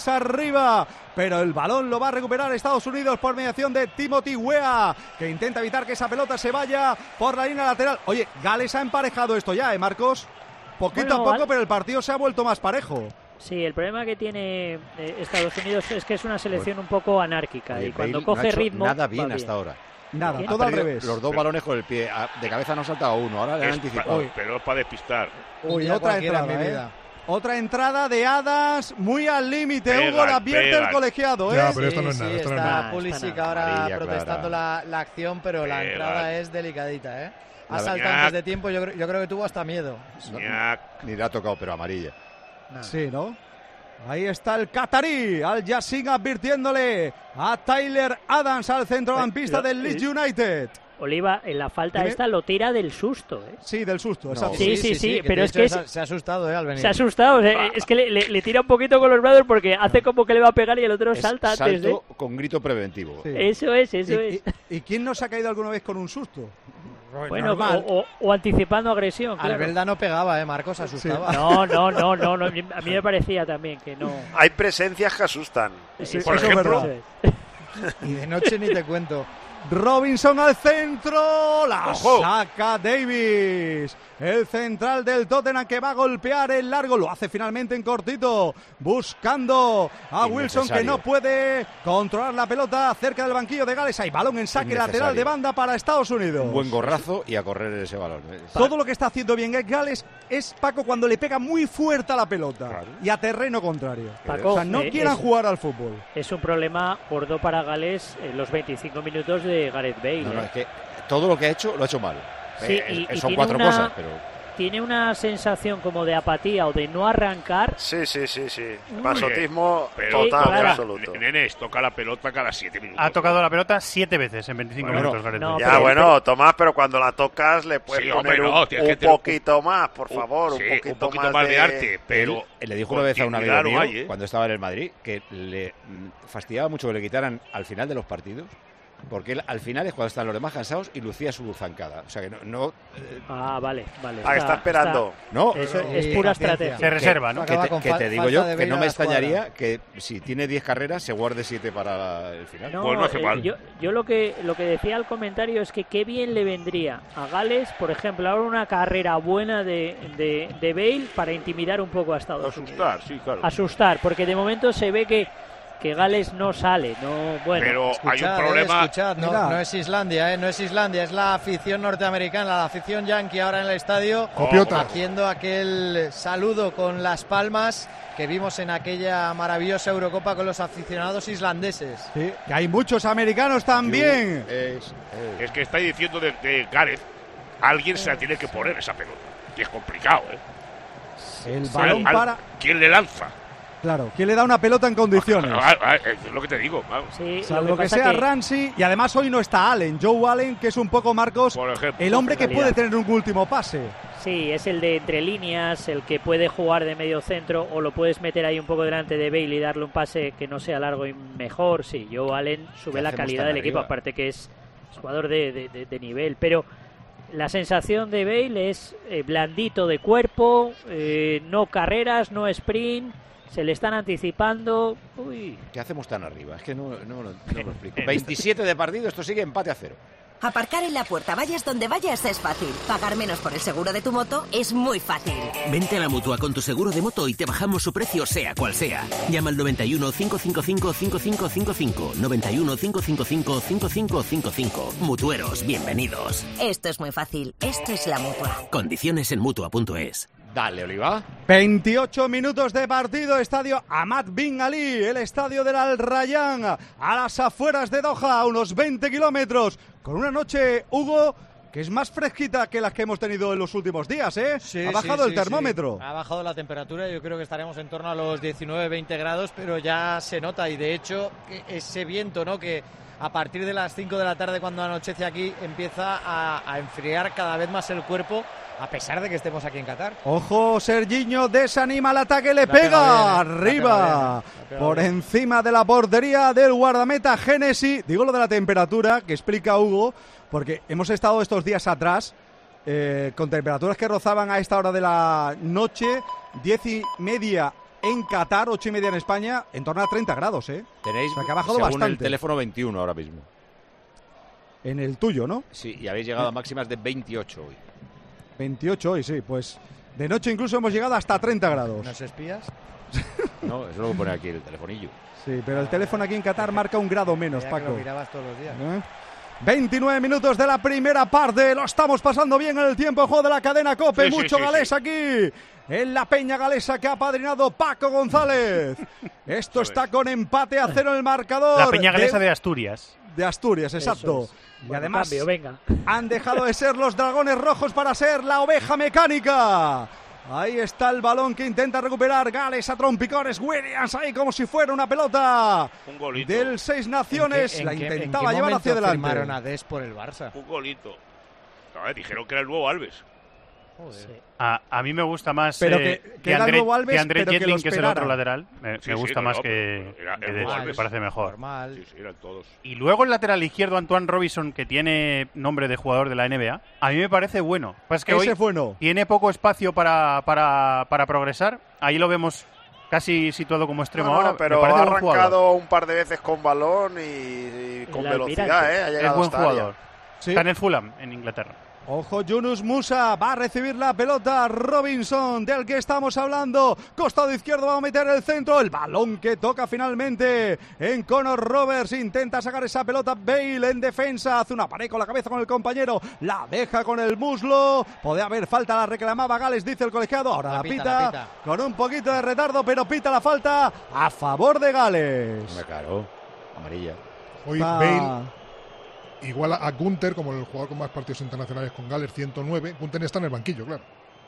Speaker 1: arriba, pero el balón lo va a recuperar Estados Unidos por mediación de Timothy Weah, que intenta evitar que esa pelota se vaya por la línea lateral. Oye, Gales ha emparejado esto ya, ¿eh, Marcos? Poquito
Speaker 6: Bueno,
Speaker 1: a poco, pero el partido se ha vuelto más parejo.
Speaker 6: Sí, el problema que tiene eh, Estados Unidos es que es una selección un poco anárquica.
Speaker 3: Oye,
Speaker 6: y cuando
Speaker 3: Bale
Speaker 6: coge
Speaker 3: no ha hecho
Speaker 6: ritmo.
Speaker 3: nada
Speaker 6: va
Speaker 3: bien hasta ahora.
Speaker 1: Nada,
Speaker 6: ¿Quién?
Speaker 1: todo
Speaker 3: Ha
Speaker 1: al
Speaker 3: perdido
Speaker 1: revés.
Speaker 3: Los dos balones con el pie. A- De cabeza no ha saltado uno, ahora le han
Speaker 2: Es
Speaker 3: anticipado.
Speaker 2: pa- pero es para despistar.
Speaker 1: Uy,
Speaker 10: Ya
Speaker 1: otra
Speaker 10: cualquiera en
Speaker 1: entrada,
Speaker 10: mi
Speaker 1: ¿eh?
Speaker 10: vida.
Speaker 1: Otra entrada de Adams, muy al límite.
Speaker 2: Pegan,
Speaker 1: Hugo, la advierte
Speaker 2: pegan.
Speaker 1: el colegiado, ¿eh?
Speaker 5: Ya, pero esto
Speaker 10: Sí,
Speaker 5: no es nada,
Speaker 10: sí,
Speaker 5: esto no es
Speaker 10: está
Speaker 5: nada.
Speaker 10: Pulisic
Speaker 6: Está nada.
Speaker 10: ahora
Speaker 3: Amarilla
Speaker 10: protestando
Speaker 3: clara.
Speaker 10: la, la acción, pero la
Speaker 2: Pegan.
Speaker 10: entrada es delicadita, ¿eh? Ha
Speaker 3: La
Speaker 10: saltado
Speaker 2: verdad-
Speaker 10: antes de tiempo, yo, creo- yo creo que tuvo hasta miedo.
Speaker 2: Ñac.
Speaker 3: Ni le ha tocado, pero amarilla.
Speaker 10: Nada.
Speaker 1: Sí, ¿no? Ahí está el catarí, Al Yassin advirtiéndole a Tyler Adams, al centrocampista
Speaker 6: Eh,
Speaker 1: del Leeds United.
Speaker 6: Oliva, en la falta
Speaker 1: Dime.
Speaker 6: esta lo tira del susto, ¿eh?
Speaker 1: Sí, del susto,
Speaker 3: No.
Speaker 1: exacto.
Speaker 6: Sí, sí, sí, pero
Speaker 10: de
Speaker 6: es
Speaker 10: hecho
Speaker 6: que
Speaker 10: se
Speaker 6: es-
Speaker 10: ha- se ha asustado, ¿eh? Al venir.
Speaker 6: Se ha asustado, o sea, es que le, le- le tira un poquito con los brazos porque hace como que le va a pegar y el otro
Speaker 3: Es
Speaker 6: salta antes de...
Speaker 3: salto con grito preventivo.
Speaker 1: Sí.
Speaker 6: Eso es, eso
Speaker 1: ¿Y,
Speaker 6: es.
Speaker 1: y- y quién no se ha caído alguna vez con un susto?
Speaker 6: Bueno,
Speaker 1: normal.
Speaker 6: o, o- o anticipando agresión, claro.
Speaker 10: Albelda no pegaba, ¿eh? Marcos se asustaba.
Speaker 6: No, no, no, no, no, a mí me parecía también que no.
Speaker 8: Hay presencias que asustan.
Speaker 1: Sí,
Speaker 2: Por
Speaker 1: eso es
Speaker 2: ejemplo,
Speaker 1: verdad.
Speaker 6: Eso es.
Speaker 10: Y de noche ni te cuento.
Speaker 1: Robinson al centro, la
Speaker 2: ¡Ojo!
Speaker 1: saca Davis, el central del Tottenham que va a golpear el largo, lo hace finalmente en cortito, buscando a Wilson que
Speaker 3: Innecesario.
Speaker 1: no puede controlar la pelota cerca del banquillo de Gales, hay balón en saque
Speaker 3: Innecesario.
Speaker 1: lateral de banda para Estados Unidos.
Speaker 3: Un buen gorrazo y a correr ese balón. Es-
Speaker 1: Todo lo que está haciendo bien Gales es Paco cuando le pega muy fuerte a la pelota
Speaker 3: Claro.
Speaker 1: y a terreno contrario.
Speaker 6: Paco,
Speaker 1: o sea, no
Speaker 6: eh,
Speaker 1: quieran
Speaker 6: es-
Speaker 1: jugar al fútbol.
Speaker 6: Es un problema gordo para Gales en los veinticinco minutos de Gareth Bale.
Speaker 3: No, no,
Speaker 6: ¿eh?
Speaker 3: es que todo lo que ha hecho lo ha hecho mal.
Speaker 6: Sí,
Speaker 3: Eh,
Speaker 6: y-
Speaker 3: eh,
Speaker 6: y
Speaker 3: son
Speaker 6: tiene
Speaker 3: cuatro
Speaker 6: una-
Speaker 3: cosas, pero
Speaker 6: Tiene una sensación como de apatía o de no arrancar.
Speaker 8: Sí, sí, sí, sí.
Speaker 6: Uy.
Speaker 8: Pasotismo
Speaker 2: Pero
Speaker 8: total,
Speaker 6: toca-
Speaker 8: absoluto.
Speaker 2: Nenes, toca la pelota cada siete minutos.
Speaker 4: Ha tocado la pelota siete veces en veinticinco
Speaker 3: Bueno,
Speaker 4: minutos, Gareth
Speaker 6: no,
Speaker 4: Bale.
Speaker 8: Ya,
Speaker 6: pero-
Speaker 8: bueno, Tomás, pero cuando la tocas le puedes
Speaker 2: Sí,
Speaker 8: poner
Speaker 2: hombre, no,
Speaker 8: un,
Speaker 2: tienes que
Speaker 8: un
Speaker 2: tener un-
Speaker 8: poquito más, por
Speaker 2: Un-
Speaker 8: favor,
Speaker 2: sí,
Speaker 8: un poquito,
Speaker 2: un poquito más de, arte, pero
Speaker 3: él le dijo una vez a un amigo
Speaker 2: continuidad
Speaker 3: mío,
Speaker 2: no hay, ¿eh?
Speaker 3: cuando estaba en el Madrid, que le mm, fastidiaba mucho que le quitaran al final de los partidos, porque él al final es cuando están los demás cansados y lucía su zancada. O sea que no... no, eh,
Speaker 6: Ah, vale, vale.
Speaker 8: Ah, está esperando.
Speaker 3: no,
Speaker 6: Eso
Speaker 10: Eh,
Speaker 6: es pura
Speaker 10: paciencia.
Speaker 6: estrategia.
Speaker 4: Se reserva, ¿no?
Speaker 3: que
Speaker 10: Acaba
Speaker 3: te,
Speaker 10: con
Speaker 3: que
Speaker 10: fa-
Speaker 3: te digo
Speaker 10: falta
Speaker 3: yo
Speaker 10: de
Speaker 3: que
Speaker 10: Bale
Speaker 3: no
Speaker 10: a
Speaker 3: me
Speaker 10: la escuadra.
Speaker 3: extrañaría que si tiene diez carreras se guarde siete para la- el final.
Speaker 6: No,
Speaker 2: Pues no hace
Speaker 6: eh,
Speaker 2: mal.
Speaker 6: yo, yo lo que lo que decía al comentario es que qué bien le vendría a Gales, por ejemplo, ahora una carrera buena de, de, de Bale para intimidar un poco a Estados Unidos.
Speaker 2: asustar, sí, claro.
Speaker 6: Asustar, porque de momento se ve que, que Gales no sale, no, bueno.
Speaker 2: Pero hay
Speaker 10: Escuchad,
Speaker 2: un problema.
Speaker 10: eh, escuchad, no,
Speaker 1: Mira.
Speaker 10: no es Islandia, eh, no es Islandia, es la afición norteamericana, la afición yankee ahora en el estadio,
Speaker 5: Copiotas.
Speaker 10: haciendo aquel saludo con las palmas que vimos en aquella maravillosa Eurocopa con los aficionados islandeses.
Speaker 1: Sí, que hay muchos americanos también.
Speaker 3: Es, es-
Speaker 2: Es que está diciendo de, de Gareth, alguien se la tiene que poner esa pelota. Y es complicado, ¿eh?
Speaker 1: El
Speaker 2: Al-
Speaker 1: balón
Speaker 2: al-
Speaker 1: para...
Speaker 2: ¿Quién le lanza?
Speaker 1: Claro, ¿quién le da una pelota en condiciones?
Speaker 2: Ah, ah, es lo que te digo. vamos.
Speaker 6: Sí,
Speaker 1: Salvo
Speaker 6: lo
Speaker 1: que,
Speaker 6: pasa
Speaker 1: sea
Speaker 6: que-
Speaker 1: Ramsey, y además hoy no está Allen, Joe Allen, que es un poco, Marcos,
Speaker 2: Por ejemplo.
Speaker 1: el hombre que
Speaker 6: calidad.
Speaker 1: puede tener un último pase.
Speaker 6: Sí, es el de entre líneas, el que puede jugar de medio centro o lo puedes meter ahí un poco delante de Bale y darle un pase que no sea largo y mejor. Sí, Joe Allen sube
Speaker 3: ¿Qué
Speaker 6: la
Speaker 3: hacemos
Speaker 6: calidad
Speaker 3: tan
Speaker 6: del equipo,
Speaker 3: arriba?
Speaker 6: aparte que es jugador de, de- de- de nivel. Pero la sensación de Bale es eh, blandito de cuerpo, eh, no carreras, no sprint, se le están anticipando. Uy,
Speaker 3: ¿Qué hacemos tan arriba? Es que no, no, lo- no lo explico. veintisiete de partido, esto sigue empate a cero.
Speaker 11: Aparcar en la puerta, vayas donde vayas, es fácil. Pagar menos por el seguro de tu moto es muy fácil.
Speaker 9: Vente a la Mutua con tu seguro de moto y te bajamos su precio sea cual sea. Llama al noventa y uno, cinco cinco cinco, cinco cinco cinco cinco. noventa y uno, cinco cinco cinco, cinco cinco cinco cinco. Mutueros, bienvenidos.
Speaker 11: Esto es muy fácil. Esto es la Mutua.
Speaker 9: Condiciones en Mutua punto es.
Speaker 3: Dale, Oliva.
Speaker 1: veintiocho minutos de partido, estadio Ahmad Bin Ali, el estadio del Al Rayyan, a las afueras de Doha, a unos veinte kilómetros, con una noche, Hugo, que es más fresquita que las que hemos tenido en los últimos días, ¿eh?
Speaker 10: Sí,
Speaker 1: ha bajado
Speaker 10: sí,
Speaker 1: el
Speaker 10: sí,
Speaker 1: termómetro.
Speaker 10: sí. Ha bajado la temperatura, yo creo que estaremos en torno a los diecinueve veinte grados, pero ya se nota y de hecho que ese viento, ¿no?, que a partir de las cinco de la tarde cuando anochece aquí empieza a, a enfriar cada vez más el cuerpo, a pesar de que estemos aquí en Qatar.
Speaker 1: Ojo, Serginho desanima el ataque, le
Speaker 10: La pega
Speaker 1: pega
Speaker 10: bien, ¿eh? La
Speaker 1: arriba,
Speaker 10: pega bien, la pega
Speaker 1: por
Speaker 10: bien.
Speaker 1: encima de la portería del guardameta Genesi. Digo lo de la temperatura que explica Hugo, porque hemos estado estos días atrás eh, con temperaturas que rozaban a esta hora de la noche, diez y media, en Qatar, ocho y media en España, en torno a treinta grados, ¿eh?
Speaker 3: Tenéis,
Speaker 1: o sea, que ha bajado
Speaker 3: según
Speaker 1: bastante.
Speaker 3: el teléfono, veintiuno ahora mismo.
Speaker 1: En el tuyo, ¿no?
Speaker 3: Sí, y habéis llegado a máximas de veintiocho hoy.
Speaker 1: veintiocho hoy, sí, pues de noche incluso hemos llegado hasta treinta grados.
Speaker 10: ¿Nos espías?
Speaker 3: No, eso lo pone aquí el telefonillo.
Speaker 1: Sí, pero el teléfono aquí en Qatar marca un grado menos,
Speaker 10: Creía que
Speaker 1: Paco.
Speaker 10: lo mirabas todos los días.
Speaker 1: ¿Eh? veintinueve minutos de la primera parte, lo estamos pasando bien en el tiempo de juego de la cadena COPE,
Speaker 2: Sí, sí,
Speaker 1: mucho
Speaker 2: sí,
Speaker 1: galés
Speaker 2: sí.
Speaker 1: aquí, en la Peña Galesa que ha apadrinado Paco González. Esto está con empate a cero en el marcador.
Speaker 4: La Peña Galesa de, de Asturias.
Speaker 1: De Asturias, exacto.
Speaker 6: Eso es.
Speaker 1: Y
Speaker 6: Bueno,
Speaker 1: además
Speaker 6: cambio, venga.
Speaker 1: han dejado de ser los dragones rojos para ser la oveja mecánica. Ahí está el balón que intenta recuperar Gales a trompicones. Williams ahí como si fuera una pelota
Speaker 2: Un golito.
Speaker 1: del Seis Naciones.
Speaker 10: ¿En qué-
Speaker 1: la
Speaker 10: en qué-
Speaker 1: intentaba
Speaker 10: en qué
Speaker 1: llevar hacia
Speaker 10: momento
Speaker 1: adelante.
Speaker 10: firmaron a Des por el Barça?
Speaker 2: Un golito. A ver, dijeron que era el nuevo Alves.
Speaker 10: Joder.
Speaker 6: Sí.
Speaker 4: A, a mí me gusta más
Speaker 1: Pero
Speaker 4: eh,
Speaker 1: que- que
Speaker 4: que,
Speaker 1: era el
Speaker 4: André,
Speaker 1: nuevo Alves,
Speaker 4: que André
Speaker 1: pero que lo
Speaker 4: Yedlin, que es el otro
Speaker 1: esperaran.
Speaker 4: lateral. Me,
Speaker 2: Sí,
Speaker 4: me
Speaker 2: sí,
Speaker 4: gusta
Speaker 2: no,
Speaker 4: más
Speaker 2: no,
Speaker 4: que,
Speaker 2: pero era el
Speaker 4: que
Speaker 2: nuevo
Speaker 4: Des,
Speaker 2: Alves.
Speaker 4: me parece mejor.
Speaker 10: Normal.
Speaker 2: Sí, sí, eran todos.
Speaker 4: Y luego el lateral izquierdo, Antoine Robinson, que tiene nombre de jugador de la N B A, a mí me parece bueno. Pues es que
Speaker 1: Ese
Speaker 4: hoy
Speaker 1: fue no.
Speaker 4: tiene poco espacio para, para, para progresar. Ahí lo vemos casi situado como extremo
Speaker 8: No, no,
Speaker 4: ahora.
Speaker 8: pero
Speaker 4: me parece
Speaker 8: ha
Speaker 4: buen jugador.
Speaker 8: arrancado un par de veces con balón y, y con
Speaker 6: El
Speaker 8: velocidad,
Speaker 6: Almirante.
Speaker 8: ¿eh? Ha
Speaker 4: Es
Speaker 8: llegado
Speaker 4: buen
Speaker 8: hasta
Speaker 4: jugador.
Speaker 8: área.
Speaker 1: Sí.
Speaker 4: Está en el Fulham, en Inglaterra.
Speaker 1: Ojo, Yunus Musa va a recibir la pelota. Robinson, del que estamos hablando. Costado izquierdo va a meter el centro. El balón que toca finalmente en Conor Roberts. Intenta sacar esa pelota. Bale en defensa. Hace una pared con la cabeza con el compañero. La deja con el muslo. Podía haber falta, la reclamaba Gales, dice el colegiado. Ahora la,
Speaker 10: La
Speaker 1: pita,
Speaker 10: pita, la pita.
Speaker 1: con un poquito de retardo, pero pita la falta a favor de Gales.
Speaker 3: Me claro, amarilla.
Speaker 5: Hoy
Speaker 1: Va-
Speaker 5: Bale igual a Gunter como el jugador con más partidos internacionales con Gales, ciento nueve. Gunter está en el banquillo, claro.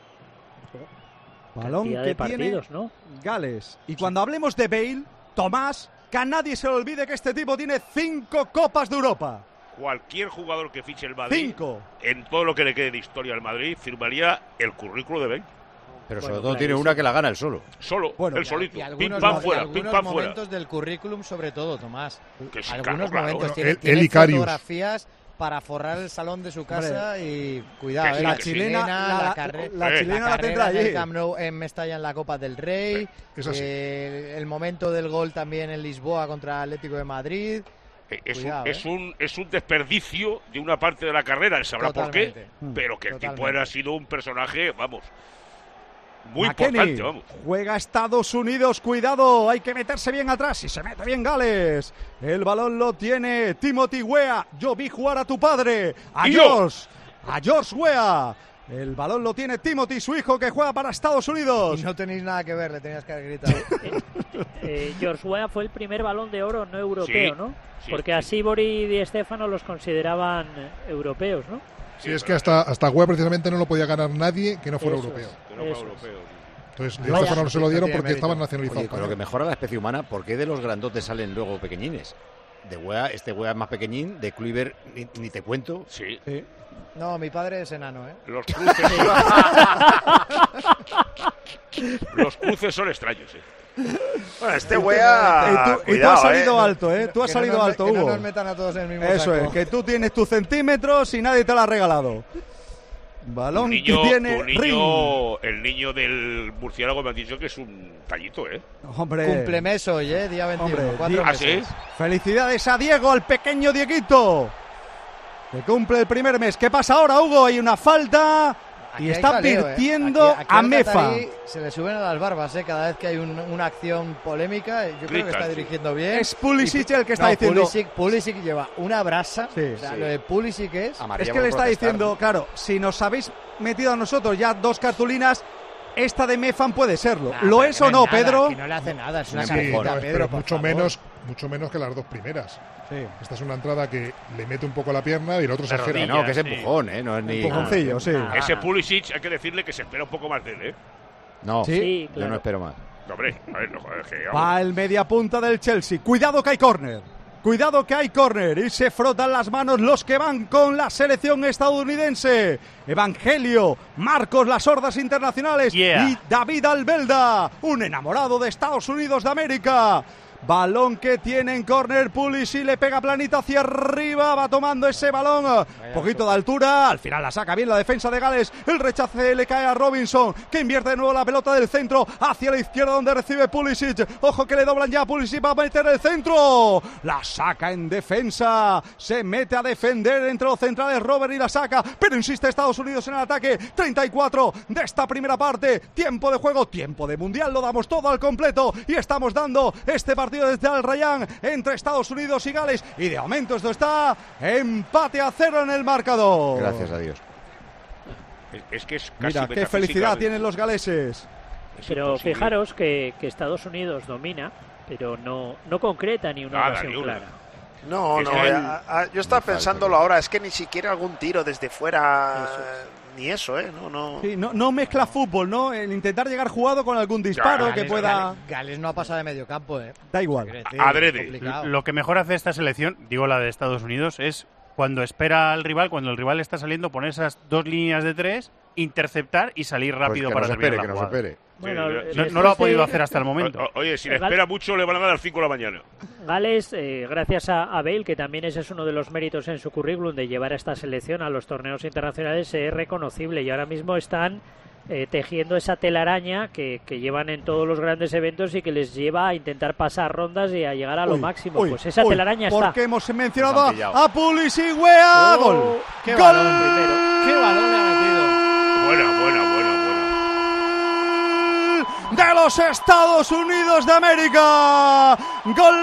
Speaker 1: Balón
Speaker 6: Cantidad
Speaker 1: que
Speaker 6: de partidos,
Speaker 1: tiene
Speaker 6: ¿no?
Speaker 1: Gales. Y cuando hablemos de Bale, Tomás, que a nadie se le olvide que este tipo tiene cinco Copas de Europa.
Speaker 2: Cualquier jugador que fiche el Madrid,
Speaker 1: Cinco.
Speaker 2: en todo lo que le quede de historia al Madrid, firmaría el currículo de Bale.
Speaker 3: Pero
Speaker 6: Bueno,
Speaker 3: sobre todo
Speaker 6: claro,
Speaker 3: tiene
Speaker 6: sí.
Speaker 3: una que la gana el solo.
Speaker 2: Solo,
Speaker 1: Bueno,
Speaker 2: el
Speaker 1: y-
Speaker 2: solito.
Speaker 10: Y
Speaker 2: Pim
Speaker 10: algunos,
Speaker 2: pam
Speaker 10: mo-
Speaker 2: fuera,
Speaker 10: y
Speaker 2: pim
Speaker 10: algunos
Speaker 2: pam fuera.
Speaker 10: momentos del currículum, sobre todo, Tomás.
Speaker 2: Que sí,
Speaker 10: Algunos
Speaker 2: claro, claro.
Speaker 10: momentos
Speaker 5: Bueno,
Speaker 10: tiene,
Speaker 5: él-
Speaker 10: tiene
Speaker 5: él y Karius.
Speaker 10: fotografías para forrar el salón de su casa y cuidado,
Speaker 2: Que sí,
Speaker 10: eh,
Speaker 2: que
Speaker 10: la
Speaker 2: sí.
Speaker 10: chilena, la,
Speaker 1: la,
Speaker 10: carre-
Speaker 1: la
Speaker 2: Eh.
Speaker 1: chilena
Speaker 10: la
Speaker 1: la
Speaker 10: carrera
Speaker 1: tendrá
Speaker 10: en el
Speaker 1: allí.
Speaker 10: Camp Nou en Mestalla en la Copa del Rey,
Speaker 5: Es así.
Speaker 10: eh, el momento del gol también en Lisboa contra Atlético de Madrid.
Speaker 2: Eh, Es,
Speaker 10: Cuidado,
Speaker 2: un, es,
Speaker 10: eh.
Speaker 2: un, es un desperdicio de una parte de la carrera, él sabrá por qué,
Speaker 10: Totalmente.
Speaker 2: pero que el tipo
Speaker 10: Totalmente.
Speaker 2: era sido un personaje, vamos, muy
Speaker 1: McKennie
Speaker 2: importante, vamos.
Speaker 1: juega Estados Unidos, cuidado, hay que meterse bien atrás y se mete bien Gales. El balón lo tiene Timothy Weah. Yo vi jugar a tu padre, a
Speaker 2: Y yo.
Speaker 1: Josh, a Josh Weah. El balón lo tiene Timothy, su hijo, que juega para Estados Unidos.
Speaker 10: Y no tenéis nada que ver, le tenías que haber gritado.
Speaker 6: Eh, George Weah fue el primer balón de oro no europeo,
Speaker 2: Sí,
Speaker 6: ¿no?
Speaker 2: sí,
Speaker 6: Porque
Speaker 2: sí.
Speaker 6: a Sibori y Di Stéfano los consideraban eh, europeos, ¿no?
Speaker 5: Sí, es que hasta, hasta Weah precisamente no lo podía ganar nadie que no fuera
Speaker 6: Eso
Speaker 5: europeo.
Speaker 6: es.
Speaker 2: Que no fue
Speaker 6: Eso es.
Speaker 2: europeo.
Speaker 5: Entonces,
Speaker 10: Vaya,
Speaker 5: de Stefano no se lo
Speaker 10: no
Speaker 5: dieron
Speaker 10: tiene
Speaker 5: porque
Speaker 10: mérito.
Speaker 5: estaban nacionalizados.
Speaker 3: Oye, con lo que mejora la especie humana, ¿por qué de los grandotes salen luego pequeñines? De Weah, este Weah es más pequeñín, de Kluivert ni, ni te cuento.
Speaker 2: Sí.
Speaker 1: Sí.
Speaker 10: No, mi padre es enano, ¿eh?
Speaker 2: Los cruces. Los cruces son extraños, eh.
Speaker 8: Bueno, este
Speaker 1: Y
Speaker 8: Weah,
Speaker 1: tú, y tú
Speaker 8: cuidado,
Speaker 1: has salido
Speaker 8: ¿eh?
Speaker 1: alto, ¿eh? Tú has
Speaker 10: Que no
Speaker 1: salido
Speaker 10: nos me-
Speaker 1: alto,
Speaker 10: que no
Speaker 1: Hugo.
Speaker 10: nos metan a todos en el mismo
Speaker 1: Eso
Speaker 10: saco.
Speaker 1: es, que tú tienes tus centímetros y nadie te lo ha regalado.
Speaker 2: Tu
Speaker 1: Balón
Speaker 2: niño,
Speaker 1: que tiene
Speaker 2: tu
Speaker 1: Ring.
Speaker 2: niño, el niño del murciélago me han dicho que es un tallito, ¿eh?
Speaker 1: Hombre,
Speaker 10: Cumplemes hoy, ¿eh? Día veintiuno,
Speaker 1: Hombre,
Speaker 10: cuatro
Speaker 1: di-
Speaker 2: ¿Ah,
Speaker 10: meses.
Speaker 2: sí?
Speaker 1: felicidades a Diego, al pequeño Dieguito, que cumple el primer mes. ¿Qué pasa ahora, Hugo? Hay una falta
Speaker 10: Aquí
Speaker 1: y
Speaker 10: hay
Speaker 1: está
Speaker 10: jaleo, ¿eh?
Speaker 1: advirtiendo
Speaker 10: Aquí- aquí
Speaker 1: a
Speaker 10: al
Speaker 1: Mefa.
Speaker 10: catarí se le suben a las barbas, ¿eh? Cada vez que hay un- una acción polémica, yo creo que
Speaker 2: Gritan,
Speaker 10: está
Speaker 2: sí.
Speaker 10: dirigiendo bien.
Speaker 1: Es Pulisic el que está
Speaker 10: No,
Speaker 1: diciendo.
Speaker 10: Pulisic, Pulisic lleva una brasa.
Speaker 1: Sí,
Speaker 10: o sea,
Speaker 1: sí.
Speaker 10: lo de Pulisic es...
Speaker 3: Amarilla
Speaker 1: Es que
Speaker 3: por
Speaker 1: le está
Speaker 3: protestar.
Speaker 1: diciendo, claro, si nos habéis metido a nosotros ya dos cartulinas, esta de Mefan puede serlo.
Speaker 10: Nah,
Speaker 1: ¿Lo
Speaker 10: pero
Speaker 1: es
Speaker 10: que
Speaker 1: o no,
Speaker 10: es nada,
Speaker 1: Pedro?
Speaker 10: aquí no le hace nada, es una
Speaker 3: Sí,
Speaker 5: Sí,
Speaker 10: carita,
Speaker 5: no, es-
Speaker 10: Pedro,
Speaker 5: pero
Speaker 10: por
Speaker 5: mucho
Speaker 10: favor.
Speaker 5: menos, mucho menos que las dos primeras.
Speaker 1: Sí.
Speaker 5: Esta es una entrada que le mete un poco la pierna y el otro se
Speaker 4: De
Speaker 5: gira.
Speaker 3: Que
Speaker 4: rodillas.
Speaker 3: no, que es
Speaker 4: Sí.
Speaker 3: empujón, ¿eh? No es ni...
Speaker 1: Empujoncillo, sí.
Speaker 6: Nada.
Speaker 2: Ese Pulisic, hay que decirle que se espera un poco más de él, ¿eh?
Speaker 3: No,
Speaker 1: Sí.
Speaker 6: Sí,
Speaker 3: yo
Speaker 6: claro.
Speaker 3: no espero más.
Speaker 2: No, hombre, a ver, no, joder, que, vamos.
Speaker 1: Va el media punta del Chelsea. Cuidado que hay córner. Cuidado que hay córner. Y se frotan las manos los que van con la selección estadounidense. Evangelio, Marcos, las hordas internacionales.
Speaker 4: Yeah.
Speaker 1: Y David Albelda, un enamorado de Estados Unidos de América. Balón que tiene en córner Pulisic, le pega planito hacia arriba, va tomando ese balón, un poquito de altura, al final la saca bien la defensa de Gales, el rechace le cae a Robinson, que invierte de nuevo la pelota del centro hacia la izquierda donde recibe Pulisic, ojo que le doblan ya, Pulisic va a meter el centro, la saca en defensa, se mete a defender entre los centrales Robert y la saca, pero insiste Estados Unidos en el ataque, treinta y cuatro de esta primera parte, tiempo de juego, tiempo de mundial, lo damos todo al completo y estamos dando este partido desde Al Rayyan entre Estados Unidos y Gales y de momento esto está empate a cero en el marcador.
Speaker 3: Gracias a Dios.
Speaker 2: Es, es que es casi
Speaker 1: Mira, qué felicidad tienen los galeses.
Speaker 6: Pero fijaros que, que Estados Unidos domina, pero no, no concreta ni una
Speaker 2: Nada,
Speaker 6: ocasión
Speaker 2: ni una.
Speaker 6: clara.
Speaker 8: No, no,
Speaker 2: el...
Speaker 8: a, a, yo estaba pensándolo ahora, es que ni siquiera algún tiro desde fuera, ni eso, ¿eh? No, no.
Speaker 1: Sí, no, no mezcla fútbol, ¿no? El intentar llegar jugado con algún disparo
Speaker 10: Gales,
Speaker 1: que pueda...
Speaker 10: Gales, Gales no ha pasado de medio campo, ¿eh?
Speaker 1: Da igual.
Speaker 10: Decir,
Speaker 2: Adrede.
Speaker 4: Lo que mejor hace esta selección, digo la de Estados Unidos, es cuando espera al rival, cuando el rival está saliendo, poner esas dos líneas de tres, interceptar y salir rápido
Speaker 3: Pues que
Speaker 4: para
Speaker 3: nos
Speaker 4: terminar
Speaker 3: espere,
Speaker 4: la
Speaker 3: que nos
Speaker 4: jugada.
Speaker 3: espere.
Speaker 6: Bueno,
Speaker 4: No, no lo ha podido hacer hasta el momento.
Speaker 2: O- oye, si le espera mucho, le van a dar a las cinco de la mañana.
Speaker 6: Gales, eh, gracias a, a Bale, que también ese es uno de los méritos en su currículum de llevar a esta selección a los torneos internacionales, es reconocible y ahora mismo están eh, tejiendo esa telaraña que, que llevan en todos los grandes eventos y que les lleva a intentar pasar rondas y a llegar a lo
Speaker 1: Uy,
Speaker 6: máximo.
Speaker 1: uy,
Speaker 6: Pues esa
Speaker 1: uy,
Speaker 6: telaraña está.
Speaker 1: Porque hemos mencionado
Speaker 3: Nos han
Speaker 1: a,
Speaker 3: pillado.
Speaker 1: a Pulisic, wea,
Speaker 6: Oh,
Speaker 1: gol.
Speaker 10: Qué
Speaker 1: Gol.
Speaker 10: balón primero. Qué balón le ha metido.
Speaker 2: Buena, buena, buena, buena.
Speaker 1: De los Estados Unidos de América. Gol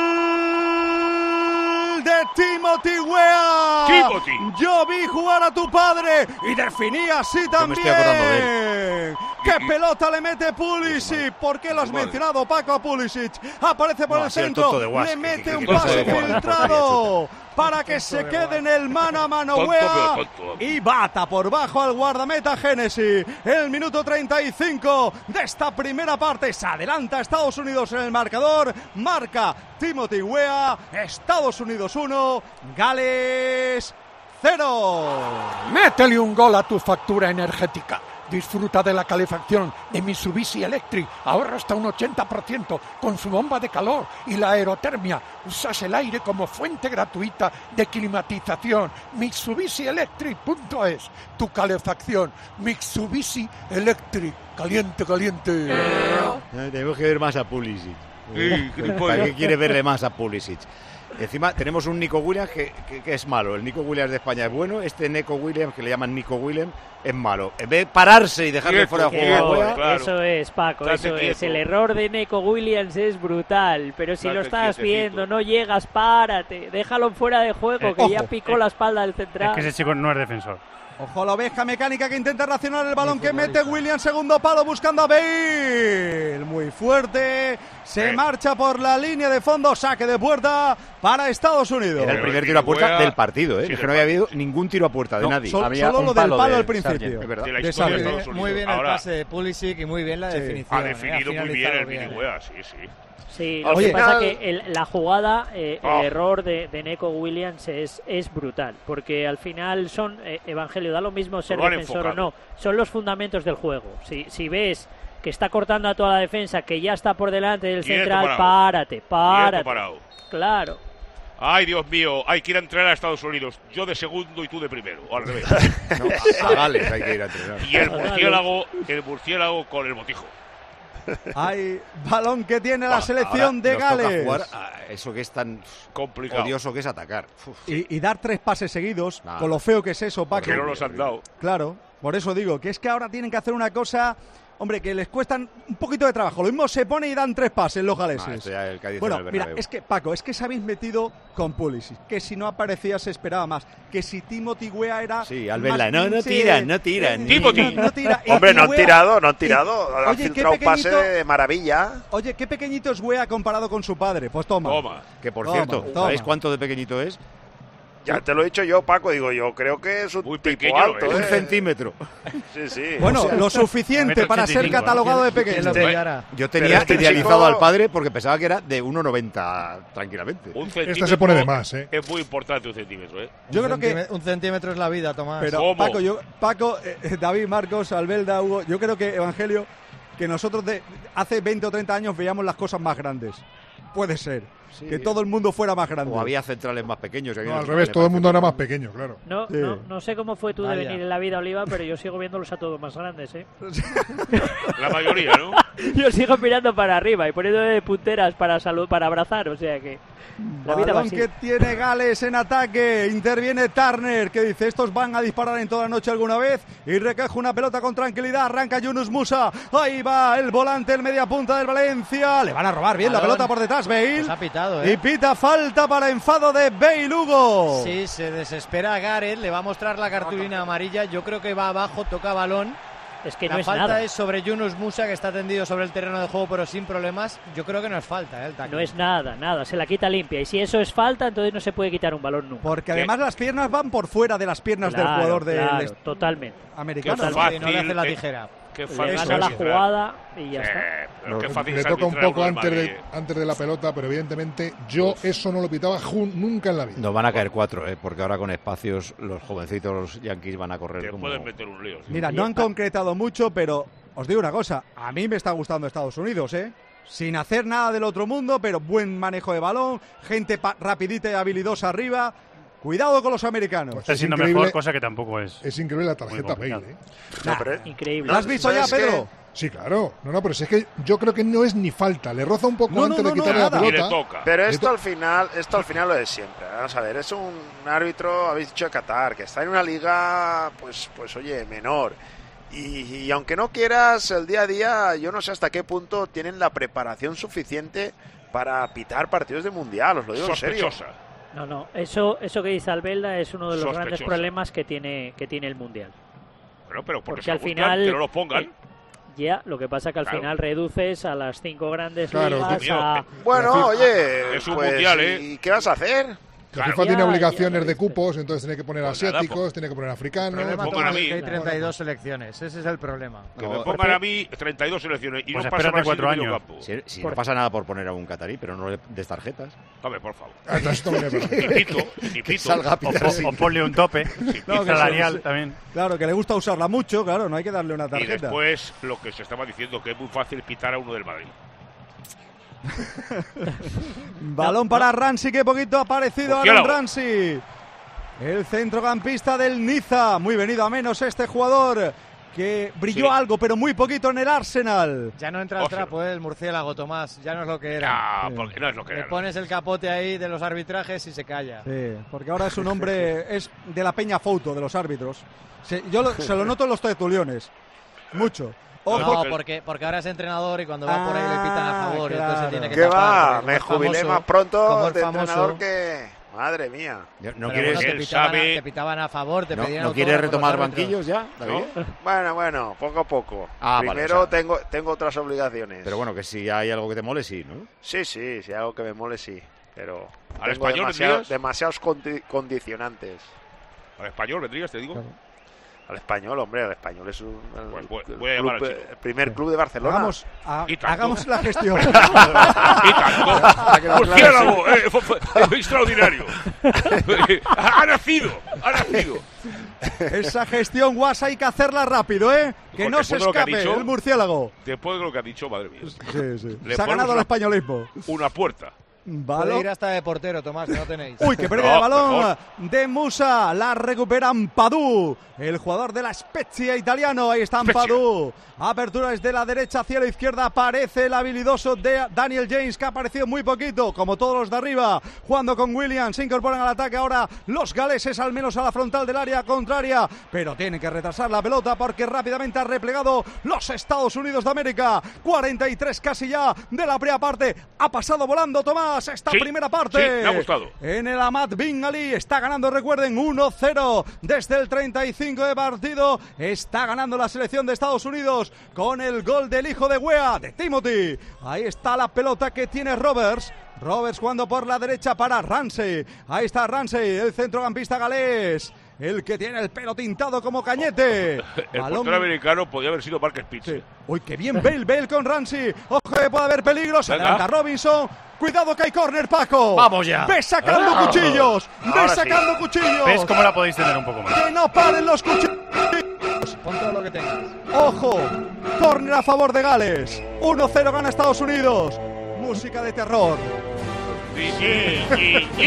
Speaker 1: de Timothy Weah.
Speaker 2: Timothy.
Speaker 1: Yo vi jugar a tu padre y definía así
Speaker 3: me
Speaker 1: también.
Speaker 3: estoy acordando de
Speaker 1: ¿Qué
Speaker 2: Y- y-
Speaker 1: pelota le mete Pulisic? ¿Por qué lo has
Speaker 2: Mal.
Speaker 1: mencionado, Paco, a Pulisic? Aparece por
Speaker 3: No,
Speaker 1: el
Speaker 3: ha sido el
Speaker 1: centro,
Speaker 3: tonto de Guas,
Speaker 1: le
Speaker 3: que-
Speaker 1: mete
Speaker 3: que-
Speaker 1: un
Speaker 3: que no
Speaker 1: pase
Speaker 3: sabe jugar.
Speaker 1: filtrado para que se quede en el mano a mano
Speaker 2: Tonto,
Speaker 1: Weah
Speaker 2: pero tonto.
Speaker 1: y bata por bajo al guardameta Genesis. El minuto treinta y cinco de esta primera parte. Se adelanta Estados Unidos en el marcador. Marca Timothy Weah. Estados Unidos uno, Gales cero.
Speaker 12: Métele un gol a tu factura energética. Disfruta de la calefacción de Mitsubishi Electric. Ahorra hasta un ochenta por ciento con su bomba de calor y la aerotermia. Usas el aire como fuente gratuita de climatización. Mitsubishi Electric punto es. Tu calefacción. Mitsubishi Electric. Caliente, caliente.
Speaker 3: Eh, Tenemos que ver más a Pulisic.
Speaker 2: Sí,
Speaker 3: ¿Para qué quiere verle más a Pulisic? Encima tenemos un Nico Williams que, que, que es malo. El Nico Williams de España es bueno. Este Nico Williams, que le llaman Nico Williams, es malo. En vez de pararse y dejarle
Speaker 2: Quieto,
Speaker 3: fuera de
Speaker 2: quieto,
Speaker 3: juego,
Speaker 2: Weah, claro.
Speaker 6: Eso es, Paco,
Speaker 2: Estate
Speaker 6: eso es.
Speaker 2: quieto.
Speaker 6: El error de Neco Williams es brutal, pero si lo
Speaker 2: Estate
Speaker 6: estás
Speaker 2: quietecito.
Speaker 6: viendo, no llegas, párate, déjalo fuera de juego,
Speaker 4: Eh,
Speaker 6: que ya
Speaker 1: ojo,
Speaker 6: picó
Speaker 4: eh,
Speaker 6: la espalda del
Speaker 4: Es
Speaker 6: central.
Speaker 4: que ese chico no es defensor.
Speaker 1: Ojo a la oveja mecánica que intenta reaccionar el balón que mete Williams, segundo palo buscando a Bale. Muy fuerte, se
Speaker 2: Eh.
Speaker 1: marcha por la línea de fondo, saque de puerta para Estados Unidos.
Speaker 3: era el
Speaker 2: Pero
Speaker 3: primer
Speaker 2: el
Speaker 3: tiro a puerta
Speaker 2: Weah-
Speaker 3: del partido, ¿eh?
Speaker 2: Sí,
Speaker 3: es que
Speaker 2: del
Speaker 3: no había habido
Speaker 2: partido.
Speaker 3: ningún tiro a puerta de
Speaker 1: No,
Speaker 3: nadie.
Speaker 1: sol-
Speaker 3: Había
Speaker 1: solo
Speaker 3: un
Speaker 1: lo del
Speaker 3: palo
Speaker 1: palo
Speaker 3: de
Speaker 1: al principio.
Speaker 3: Sargent, es verdad.
Speaker 2: De la
Speaker 1: De
Speaker 2: historia de
Speaker 1: Sargent.
Speaker 2: Estados Unidos.
Speaker 10: Muy bien
Speaker 2: Ahora,
Speaker 10: el pase de Pulisic y muy bien la
Speaker 1: Sí.
Speaker 10: definición.
Speaker 2: ha
Speaker 10: ¿eh?
Speaker 2: definido muy bien
Speaker 10: finalizado
Speaker 2: el Mini Weah, sí, sí.
Speaker 6: Sí,
Speaker 8: Al
Speaker 6: lo que
Speaker 8: final-
Speaker 6: pasa que el- la jugada, eh,
Speaker 2: Oh.
Speaker 6: el error de, de Neco Williams es, es brutal, porque al final son, eh, Evangelio, da lo mismo ser
Speaker 2: Lo han
Speaker 6: defensor o
Speaker 2: enfocado.
Speaker 6: no, son los fundamentos del juego. Si, si ves que está cortando a toda la defensa, que ya está por delante del
Speaker 2: Quieto,
Speaker 6: central,
Speaker 2: parado.
Speaker 6: párate, párate.
Speaker 2: Quieto, parado.
Speaker 6: Claro.
Speaker 2: Ay, Dios mío, hay que ir a entrenar a Estados Unidos. Yo de segundo y tú de primero. O al revés.
Speaker 3: No, a, a Gales hay que ir a entrenar.
Speaker 2: Y el murciélago, el murciélago con el botijo.
Speaker 1: Hay balón que tiene la
Speaker 3: Ahora
Speaker 1: selección de
Speaker 3: nos toca
Speaker 1: Gales.
Speaker 3: jugar a eso que es tan
Speaker 2: Complicado.
Speaker 3: odioso que es atacar. Uf.
Speaker 1: Y, y dar tres pases seguidos,
Speaker 3: Nah.
Speaker 1: con lo feo que es eso, Paco.
Speaker 2: Que no los han dado.
Speaker 1: Claro, por eso digo que es que ahora tienen que hacer una cosa, hombre, que les cuestan un poquito de trabajo. Lo mismo se pone y dan tres pases los
Speaker 3: Nah,
Speaker 1: galeses.
Speaker 3: esto ya el Cádiz en
Speaker 1: Bueno,
Speaker 3: el
Speaker 1: mira,
Speaker 3: Bernabéu.
Speaker 1: es que, Paco, es que se habéis metido con Pulisic, que si no aparecía se esperaba más, que si Timothy Weah era...
Speaker 3: Sí, Albert,
Speaker 1: más-
Speaker 3: no, no
Speaker 1: sí,
Speaker 3: tiran, no tiran.
Speaker 1: eh,
Speaker 2: Timothy.
Speaker 1: no, no tira. Y-
Speaker 8: Hombre,
Speaker 1: y
Speaker 8: no han
Speaker 1: Weah-
Speaker 8: tirado, no han
Speaker 1: y-
Speaker 8: tirado. Han
Speaker 1: Oye, qué
Speaker 8: filtrado un pase
Speaker 1: pequeñito-
Speaker 8: de maravilla.
Speaker 1: Oye, qué pequeñito es Weah comparado con su padre. Pues toma.
Speaker 2: Toma.
Speaker 3: Que por
Speaker 1: Toma,
Speaker 3: cierto,
Speaker 1: toma.
Speaker 3: ¿sabéis cuánto de pequeñito es?
Speaker 8: Ya te lo he dicho yo, Paco. Digo, yo creo que es un
Speaker 2: Muy
Speaker 8: tipo
Speaker 2: pequeño,
Speaker 8: alto.
Speaker 2: ¿eh?
Speaker 3: Un
Speaker 8: ¿eh?
Speaker 3: centímetro.
Speaker 8: Sí, sí.
Speaker 1: Bueno,
Speaker 3: O sea,
Speaker 1: lo suficiente
Speaker 4: metro
Speaker 1: para
Speaker 4: ochenta y
Speaker 1: ser
Speaker 4: cinco,
Speaker 1: catalogado de
Speaker 10: ¿Quién
Speaker 1: pequeño.
Speaker 10: lo
Speaker 8: Este-
Speaker 10: pillará?
Speaker 3: Yo
Speaker 8: Pero
Speaker 3: tenía
Speaker 8: este
Speaker 3: idealizado
Speaker 8: chico-
Speaker 3: al padre porque pensaba que era de uno noventa tranquilamente.
Speaker 2: Un centímetro
Speaker 5: Este se pone de más, ¿eh?
Speaker 2: Es muy importante un centímetro, ¿eh?
Speaker 1: Yo
Speaker 10: Un
Speaker 1: creo que...
Speaker 10: centímetro- Un centímetro es la vida, Tomás.
Speaker 1: Pero
Speaker 2: ¿Cómo?
Speaker 1: Paco, yo, Paco eh, David, Marcos, Albelda, Hugo, yo creo que, Evangelio, que nosotros de hace veinte o treinta años veíamos las cosas más grandes. Puede ser.
Speaker 3: Sí.
Speaker 1: Que todo el mundo fuera más grande.
Speaker 3: O había centrales más pequeños.
Speaker 5: No, al revés, todo el mundo era más pequeño, claro.
Speaker 6: No,
Speaker 1: Sí.
Speaker 6: no, no sé cómo fue tú de
Speaker 10: Vaya.
Speaker 6: venir en la vida, Oliva, pero yo sigo viéndolos a todos más grandes, ¿eh?
Speaker 2: La mayoría, ¿no?
Speaker 6: Yo sigo mirando para arriba y poniéndole de punteras para salud, para abrazar, o sea que la vida va
Speaker 1: Balón
Speaker 6: así.
Speaker 1: que tiene Gales en ataque. Interviene Turner, que dice: estos van a disparar en toda la noche alguna vez. Y recoge una pelota con tranquilidad. Arranca Yunus Musa. Ahí va el volante, el media punta del Valencia. Le van a robar bien
Speaker 10: Balón.
Speaker 1: la pelota por detrás, Bale.
Speaker 10: Pues ha pitado, ¿eh?
Speaker 1: Y pita falta para enfado de Bale, Hugo.
Speaker 10: Sí, se desespera Gareth, le va a mostrar la cartulina amarilla. Yo creo que va abajo, toca balón.
Speaker 6: Es que
Speaker 10: la
Speaker 6: no es
Speaker 10: falta
Speaker 6: nada.
Speaker 10: es sobre Yunus Musa, que está tendido sobre el terreno de juego, pero sin problemas. Yo creo que no es falta, ¿eh? El tackle.
Speaker 6: No es nada, nada. Se la quita limpia. Y si eso es falta, entonces no se puede quitar un balón nunca.
Speaker 1: Porque además las piernas van por fuera de las piernas
Speaker 6: Claro,
Speaker 1: del jugador del
Speaker 6: claro,
Speaker 1: est-
Speaker 6: totalmente.
Speaker 1: americano.
Speaker 2: Qué
Speaker 10: Sí,
Speaker 2: fácil,
Speaker 10: no le hace la
Speaker 2: eh,
Speaker 10: tijera.
Speaker 2: Qué
Speaker 6: Le
Speaker 2: fácil
Speaker 6: gana la
Speaker 2: arbitrar.
Speaker 6: jugada y ya
Speaker 2: Eh,
Speaker 6: está.
Speaker 2: pero qué fácil
Speaker 5: Le
Speaker 2: es
Speaker 5: toca un
Speaker 2: arbitrar
Speaker 5: poco
Speaker 2: uno del
Speaker 5: antes de,
Speaker 2: Madrid.
Speaker 5: antes de la pelota, pero evidentemente yo eso no lo pitaba jun- nunca en la vida.
Speaker 3: Nos van a caer cuatro, ¿eh? Porque ahora con espacios los jovencitos, los yankees van a correr
Speaker 2: Te
Speaker 3: como...
Speaker 2: pueden meter un lío. sí.
Speaker 1: Mira, no han concretado mucho, pero os digo una cosa. A mí me está gustando Estados Unidos, ¿eh? Sin hacer nada del otro mundo, pero buen manejo de balón, gente pa- rapidita y habilidosa arriba. Cuidado con los americanos.
Speaker 5: Pues
Speaker 4: Está
Speaker 5: es
Speaker 4: siendo
Speaker 5: increíble-
Speaker 4: mejor, cosa que tampoco es.
Speaker 5: Es increíble la tarjeta Bale,
Speaker 4: complicado.
Speaker 5: ¿eh?
Speaker 8: No,
Speaker 1: Nah,
Speaker 8: pero-
Speaker 6: Increíble.
Speaker 1: ¿Lo has visto ya,
Speaker 8: ¿sabes qué?
Speaker 1: Pedro?
Speaker 5: Sí, claro. No, no, pero si es que yo creo que no es ni falta. Le roza un poco
Speaker 1: No, no,
Speaker 5: antes
Speaker 1: no,
Speaker 5: de
Speaker 1: no,
Speaker 5: quitarle la
Speaker 1: nada.
Speaker 2: Y le
Speaker 5: pelota.
Speaker 2: toca.
Speaker 8: Pero
Speaker 5: Le
Speaker 8: esto
Speaker 5: to-
Speaker 8: al final, esto al final lo de siempre. Vamos a ver, es un árbitro, habéis dicho de Qatar, que está en una liga, pues, pues oye, menor. Y, y aunque no quieras, el día a día, yo no sé hasta qué punto tienen la preparación suficiente para pitar partidos de mundial, os lo digo en serio.
Speaker 2: Sospechosa.
Speaker 6: No, no. Eso, eso que dice Albelda es uno de los grandes
Speaker 2: Sospechosa.
Speaker 6: problemas que tiene, que tiene el Mundial.
Speaker 2: Pero, pero porque,
Speaker 6: Porque
Speaker 2: se
Speaker 6: al
Speaker 2: lo buscan,
Speaker 6: final...
Speaker 2: que no lo pongan.
Speaker 6: eh, Ya, lo que pasa que al
Speaker 2: Claro.
Speaker 6: final reduces a las cinco grandes
Speaker 5: Claro,
Speaker 6: ligas
Speaker 2: tío,
Speaker 6: a...
Speaker 2: eh,
Speaker 8: Bueno,
Speaker 5: La FIFA-
Speaker 8: oye,
Speaker 2: Es un
Speaker 8: pues,
Speaker 2: mundial, ¿eh?
Speaker 8: ¿y qué vas a hacer?
Speaker 5: La
Speaker 2: Claro.
Speaker 5: FIFA
Speaker 6: Ya,
Speaker 5: tiene
Speaker 6: ya
Speaker 5: obligaciones
Speaker 6: lo
Speaker 5: de
Speaker 6: viste.
Speaker 5: cupos, entonces tiene que poner
Speaker 2: Pues nada,
Speaker 5: asiáticos,
Speaker 2: pues-
Speaker 5: tiene que poner
Speaker 10: El
Speaker 5: africanos.
Speaker 10: problema
Speaker 2: pongan
Speaker 10: todo
Speaker 2: a mí.
Speaker 10: es que hay treinta y dos selecciones. Ese es el problema.
Speaker 2: Que
Speaker 3: No,
Speaker 2: me
Speaker 3: porque-
Speaker 2: pongan a mí treinta y dos selecciones y
Speaker 4: Pues
Speaker 2: no pasa
Speaker 4: espérate
Speaker 2: Brasil
Speaker 4: cuatro
Speaker 2: de medio
Speaker 4: años.
Speaker 2: campo.
Speaker 3: Si, si
Speaker 6: Por-
Speaker 3: no pasa nada por poner a un catarí, pero no le des tarjetas.
Speaker 2: Hombre, por favor.
Speaker 5: Ah, esto también es verdad.
Speaker 2: Ni pito, ni
Speaker 3: Que
Speaker 2: pito.
Speaker 3: salga a
Speaker 4: O,
Speaker 3: pitar
Speaker 4: po-
Speaker 3: así.
Speaker 4: o ponle un tope
Speaker 1: Claro que
Speaker 4: salarial
Speaker 1: sí.
Speaker 4: también.
Speaker 1: Claro, que le gusta usarla mucho, claro, no hay que darle una
Speaker 2: Y
Speaker 1: tarjeta.
Speaker 2: después lo que se estaba diciendo, que es muy fácil pitar a uno del Madrid.
Speaker 1: Balón para Ramsey, que poquito ha aparecido
Speaker 2: Murciélago.
Speaker 1: Aaron Ramsey. El centrocampista del Niza. Muy venido a menos este jugador, que brilló
Speaker 2: Sí.
Speaker 1: algo, pero muy poquito en el Arsenal.
Speaker 10: Ya no entra al
Speaker 2: Ojo.
Speaker 10: trapo, ¿eh? El murciélago, Tomás. Ya no es lo que era.
Speaker 2: Ah, porque no es lo que
Speaker 10: Le
Speaker 2: era.
Speaker 10: pones el capote ahí de los arbitrajes y se calla.
Speaker 1: Sí, porque ahora es un hombre, es de la peña foto de los árbitros. Se, yo lo- se lo noto en los tertuliones. Mucho. Ojo.
Speaker 10: No, porque, porque ahora es entrenador y cuando va por ahí le pitan a
Speaker 1: Ah,
Speaker 10: favor. y entonces se
Speaker 1: claro.
Speaker 10: tiene que
Speaker 8: ¿Qué
Speaker 10: tapar,
Speaker 8: va?
Speaker 10: porque como
Speaker 8: Me
Speaker 10: es
Speaker 8: jubilé
Speaker 10: famoso-
Speaker 8: más pronto
Speaker 10: como es
Speaker 8: de
Speaker 10: famoso,
Speaker 8: entrenador que... Madre mía.
Speaker 3: ¿No
Speaker 10: pero
Speaker 3: quieres,
Speaker 10: bueno, te,
Speaker 2: él
Speaker 10: pitaban a,
Speaker 2: sabe-
Speaker 10: te pitaban a favor, te
Speaker 3: no,
Speaker 10: pedían
Speaker 3: ¿no
Speaker 10: autógrafo
Speaker 3: quieres
Speaker 10: los
Speaker 3: retomar
Speaker 10: árbitros.
Speaker 3: banquillos ya, David?
Speaker 8: Bueno, bueno, poco a poco.
Speaker 3: Ah, vale,
Speaker 8: Primero
Speaker 3: o sea-
Speaker 8: tengo, tengo otras obligaciones.
Speaker 3: Pero bueno, que si hay algo que te mole, sí, ¿no?
Speaker 8: Sí, sí, si hay algo que me mole, sí. Pero
Speaker 2: ¿Al
Speaker 8: tengo
Speaker 2: español
Speaker 8: demasiado-
Speaker 2: vendrías?
Speaker 8: demasiados condi- condicionantes.
Speaker 2: Al español vendrías, te digo.
Speaker 8: Al español, hombre, al español es un, el,
Speaker 2: Pues voy-
Speaker 8: el
Speaker 2: voy a llamar al
Speaker 8: club,
Speaker 2: chico.
Speaker 8: el primer club de Barcelona.
Speaker 1: Hagamos, ha-
Speaker 2: Y tanto.
Speaker 1: hagamos la gestión.
Speaker 2: Y tanto. Murciélago, eh, fue- fue- fue extraordinario. ha nacido, ha nacido.
Speaker 1: Esa gestión guasa hay que hacerla rápido, ¿eh? Que
Speaker 2: Porque
Speaker 1: no se
Speaker 2: después de lo que ha
Speaker 1: escape
Speaker 2: dicho-
Speaker 1: el murciélago.
Speaker 2: Después de lo que ha dicho, madre mía.
Speaker 1: Sí, sí.
Speaker 2: Le
Speaker 1: Se ha
Speaker 2: ponemos
Speaker 1: ganado el
Speaker 2: una-
Speaker 1: españolismo.
Speaker 2: Una puerta.
Speaker 10: Puede
Speaker 1: Balón.
Speaker 10: ir hasta de portero, Tomás, que no tenéis.
Speaker 1: Uy, que pérdida
Speaker 2: No,
Speaker 1: de balón
Speaker 2: mejor.
Speaker 1: de Musa. La recupera Ampadu, el jugador de la Spezia italiano. Ahí está
Speaker 2: Spezia.
Speaker 1: Ampadu. Apertura desde la derecha hacia la izquierda. Aparece el habilidoso de Daniel James, que ha aparecido muy poquito, como todos los de arriba. Jugando con Williams. Se incorporan al ataque ahora los galeses, al menos a la frontal del área contraria. Pero tienen que retrasar la pelota porque rápidamente ha replegado los Estados Unidos de América. cuarenta y tres casi ya de la primera parte. Ha pasado volando Tomás esta
Speaker 2: Sí,
Speaker 1: primera parte.
Speaker 2: sí, me ha gustado.
Speaker 1: En el Ahmad Bin Ali está ganando, recuerden, uno cero desde el treinta y cinco de partido. Está ganando la selección de Estados Unidos con el gol del hijo de Wea, de Timothy. Ahí está la pelota que tiene Roberts. Roberts jugando por la derecha para Ramsey. Ahí está Ramsey, el centrocampista galés. El que tiene el pelo tintado como cañete.
Speaker 2: El
Speaker 1: Balón-
Speaker 2: portero americano podía haber sido Marcus Pitts.
Speaker 1: Sí. Uy, qué bien Bale, Bale con Ramsey. Ojo que puede haber peligro. Se
Speaker 2: Venga.
Speaker 1: adelanta Robinson. Cuidado que hay córner, Paco.
Speaker 3: Vamos ya.
Speaker 1: Ve sacando
Speaker 2: Ah.
Speaker 1: cuchillos. Ve
Speaker 8: Ahora sí.
Speaker 1: sacando cuchillos.
Speaker 4: ¿Ves cómo la podéis tener un poco más?
Speaker 1: Que no paren los cuchillos.
Speaker 10: Pon todo lo que tengas.
Speaker 1: Ojo. Córner a favor de Gales. uno cero gana Estados Unidos. música de terror. Vienen,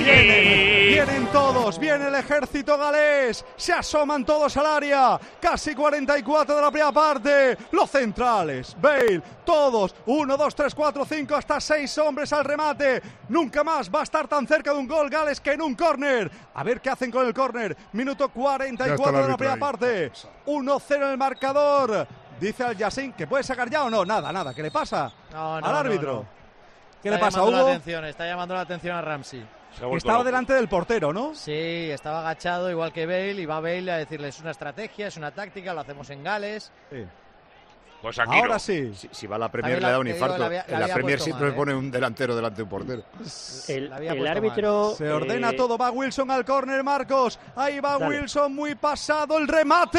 Speaker 1: vienen todos, viene el ejército galés, se asoman todos al área, casi cuarenta y cuatro de la primera parte, los centrales, Bale, todos, uno, dos, tres, cuatro, cinco, hasta seis hombres al remate, nunca más va a estar tan cerca de un gol Gales que en un córner, a ver qué hacen con el córner, minuto cuarenta y cuatro de la primera parte, uno cero en el marcador, dice Al Yassin que puede sacar ya o no, nada, nada, ¿qué le pasa
Speaker 10: no, no,
Speaker 1: al árbitro?
Speaker 10: No, no.
Speaker 1: ¿Qué
Speaker 10: está
Speaker 1: le pasa,
Speaker 10: Hugo?
Speaker 1: Hugo?
Speaker 10: La atención, está llamando la atención a Ramsey.
Speaker 1: Estaba delante del portero, ¿no?
Speaker 10: Sí, estaba agachado igual que Bale y va Bale a decirle es una estrategia, es una táctica, lo hacemos en Gales.
Speaker 1: Sí.
Speaker 2: Pues aquí
Speaker 1: Ahora
Speaker 2: no.
Speaker 1: sí.
Speaker 3: Si, si va a la Premier
Speaker 10: la,
Speaker 3: le da un
Speaker 10: digo,
Speaker 3: infarto.
Speaker 10: la había, la
Speaker 3: en la Premier
Speaker 10: puesto
Speaker 3: siempre
Speaker 10: mal, ¿eh?
Speaker 3: pone un delantero delante de un portero.
Speaker 6: El, el árbitro...
Speaker 1: Se ordena
Speaker 6: eh,
Speaker 1: todo, va Wilson al córner, Marcos. Ahí va
Speaker 6: Dale.
Speaker 1: Wilson, muy pasado, el remate.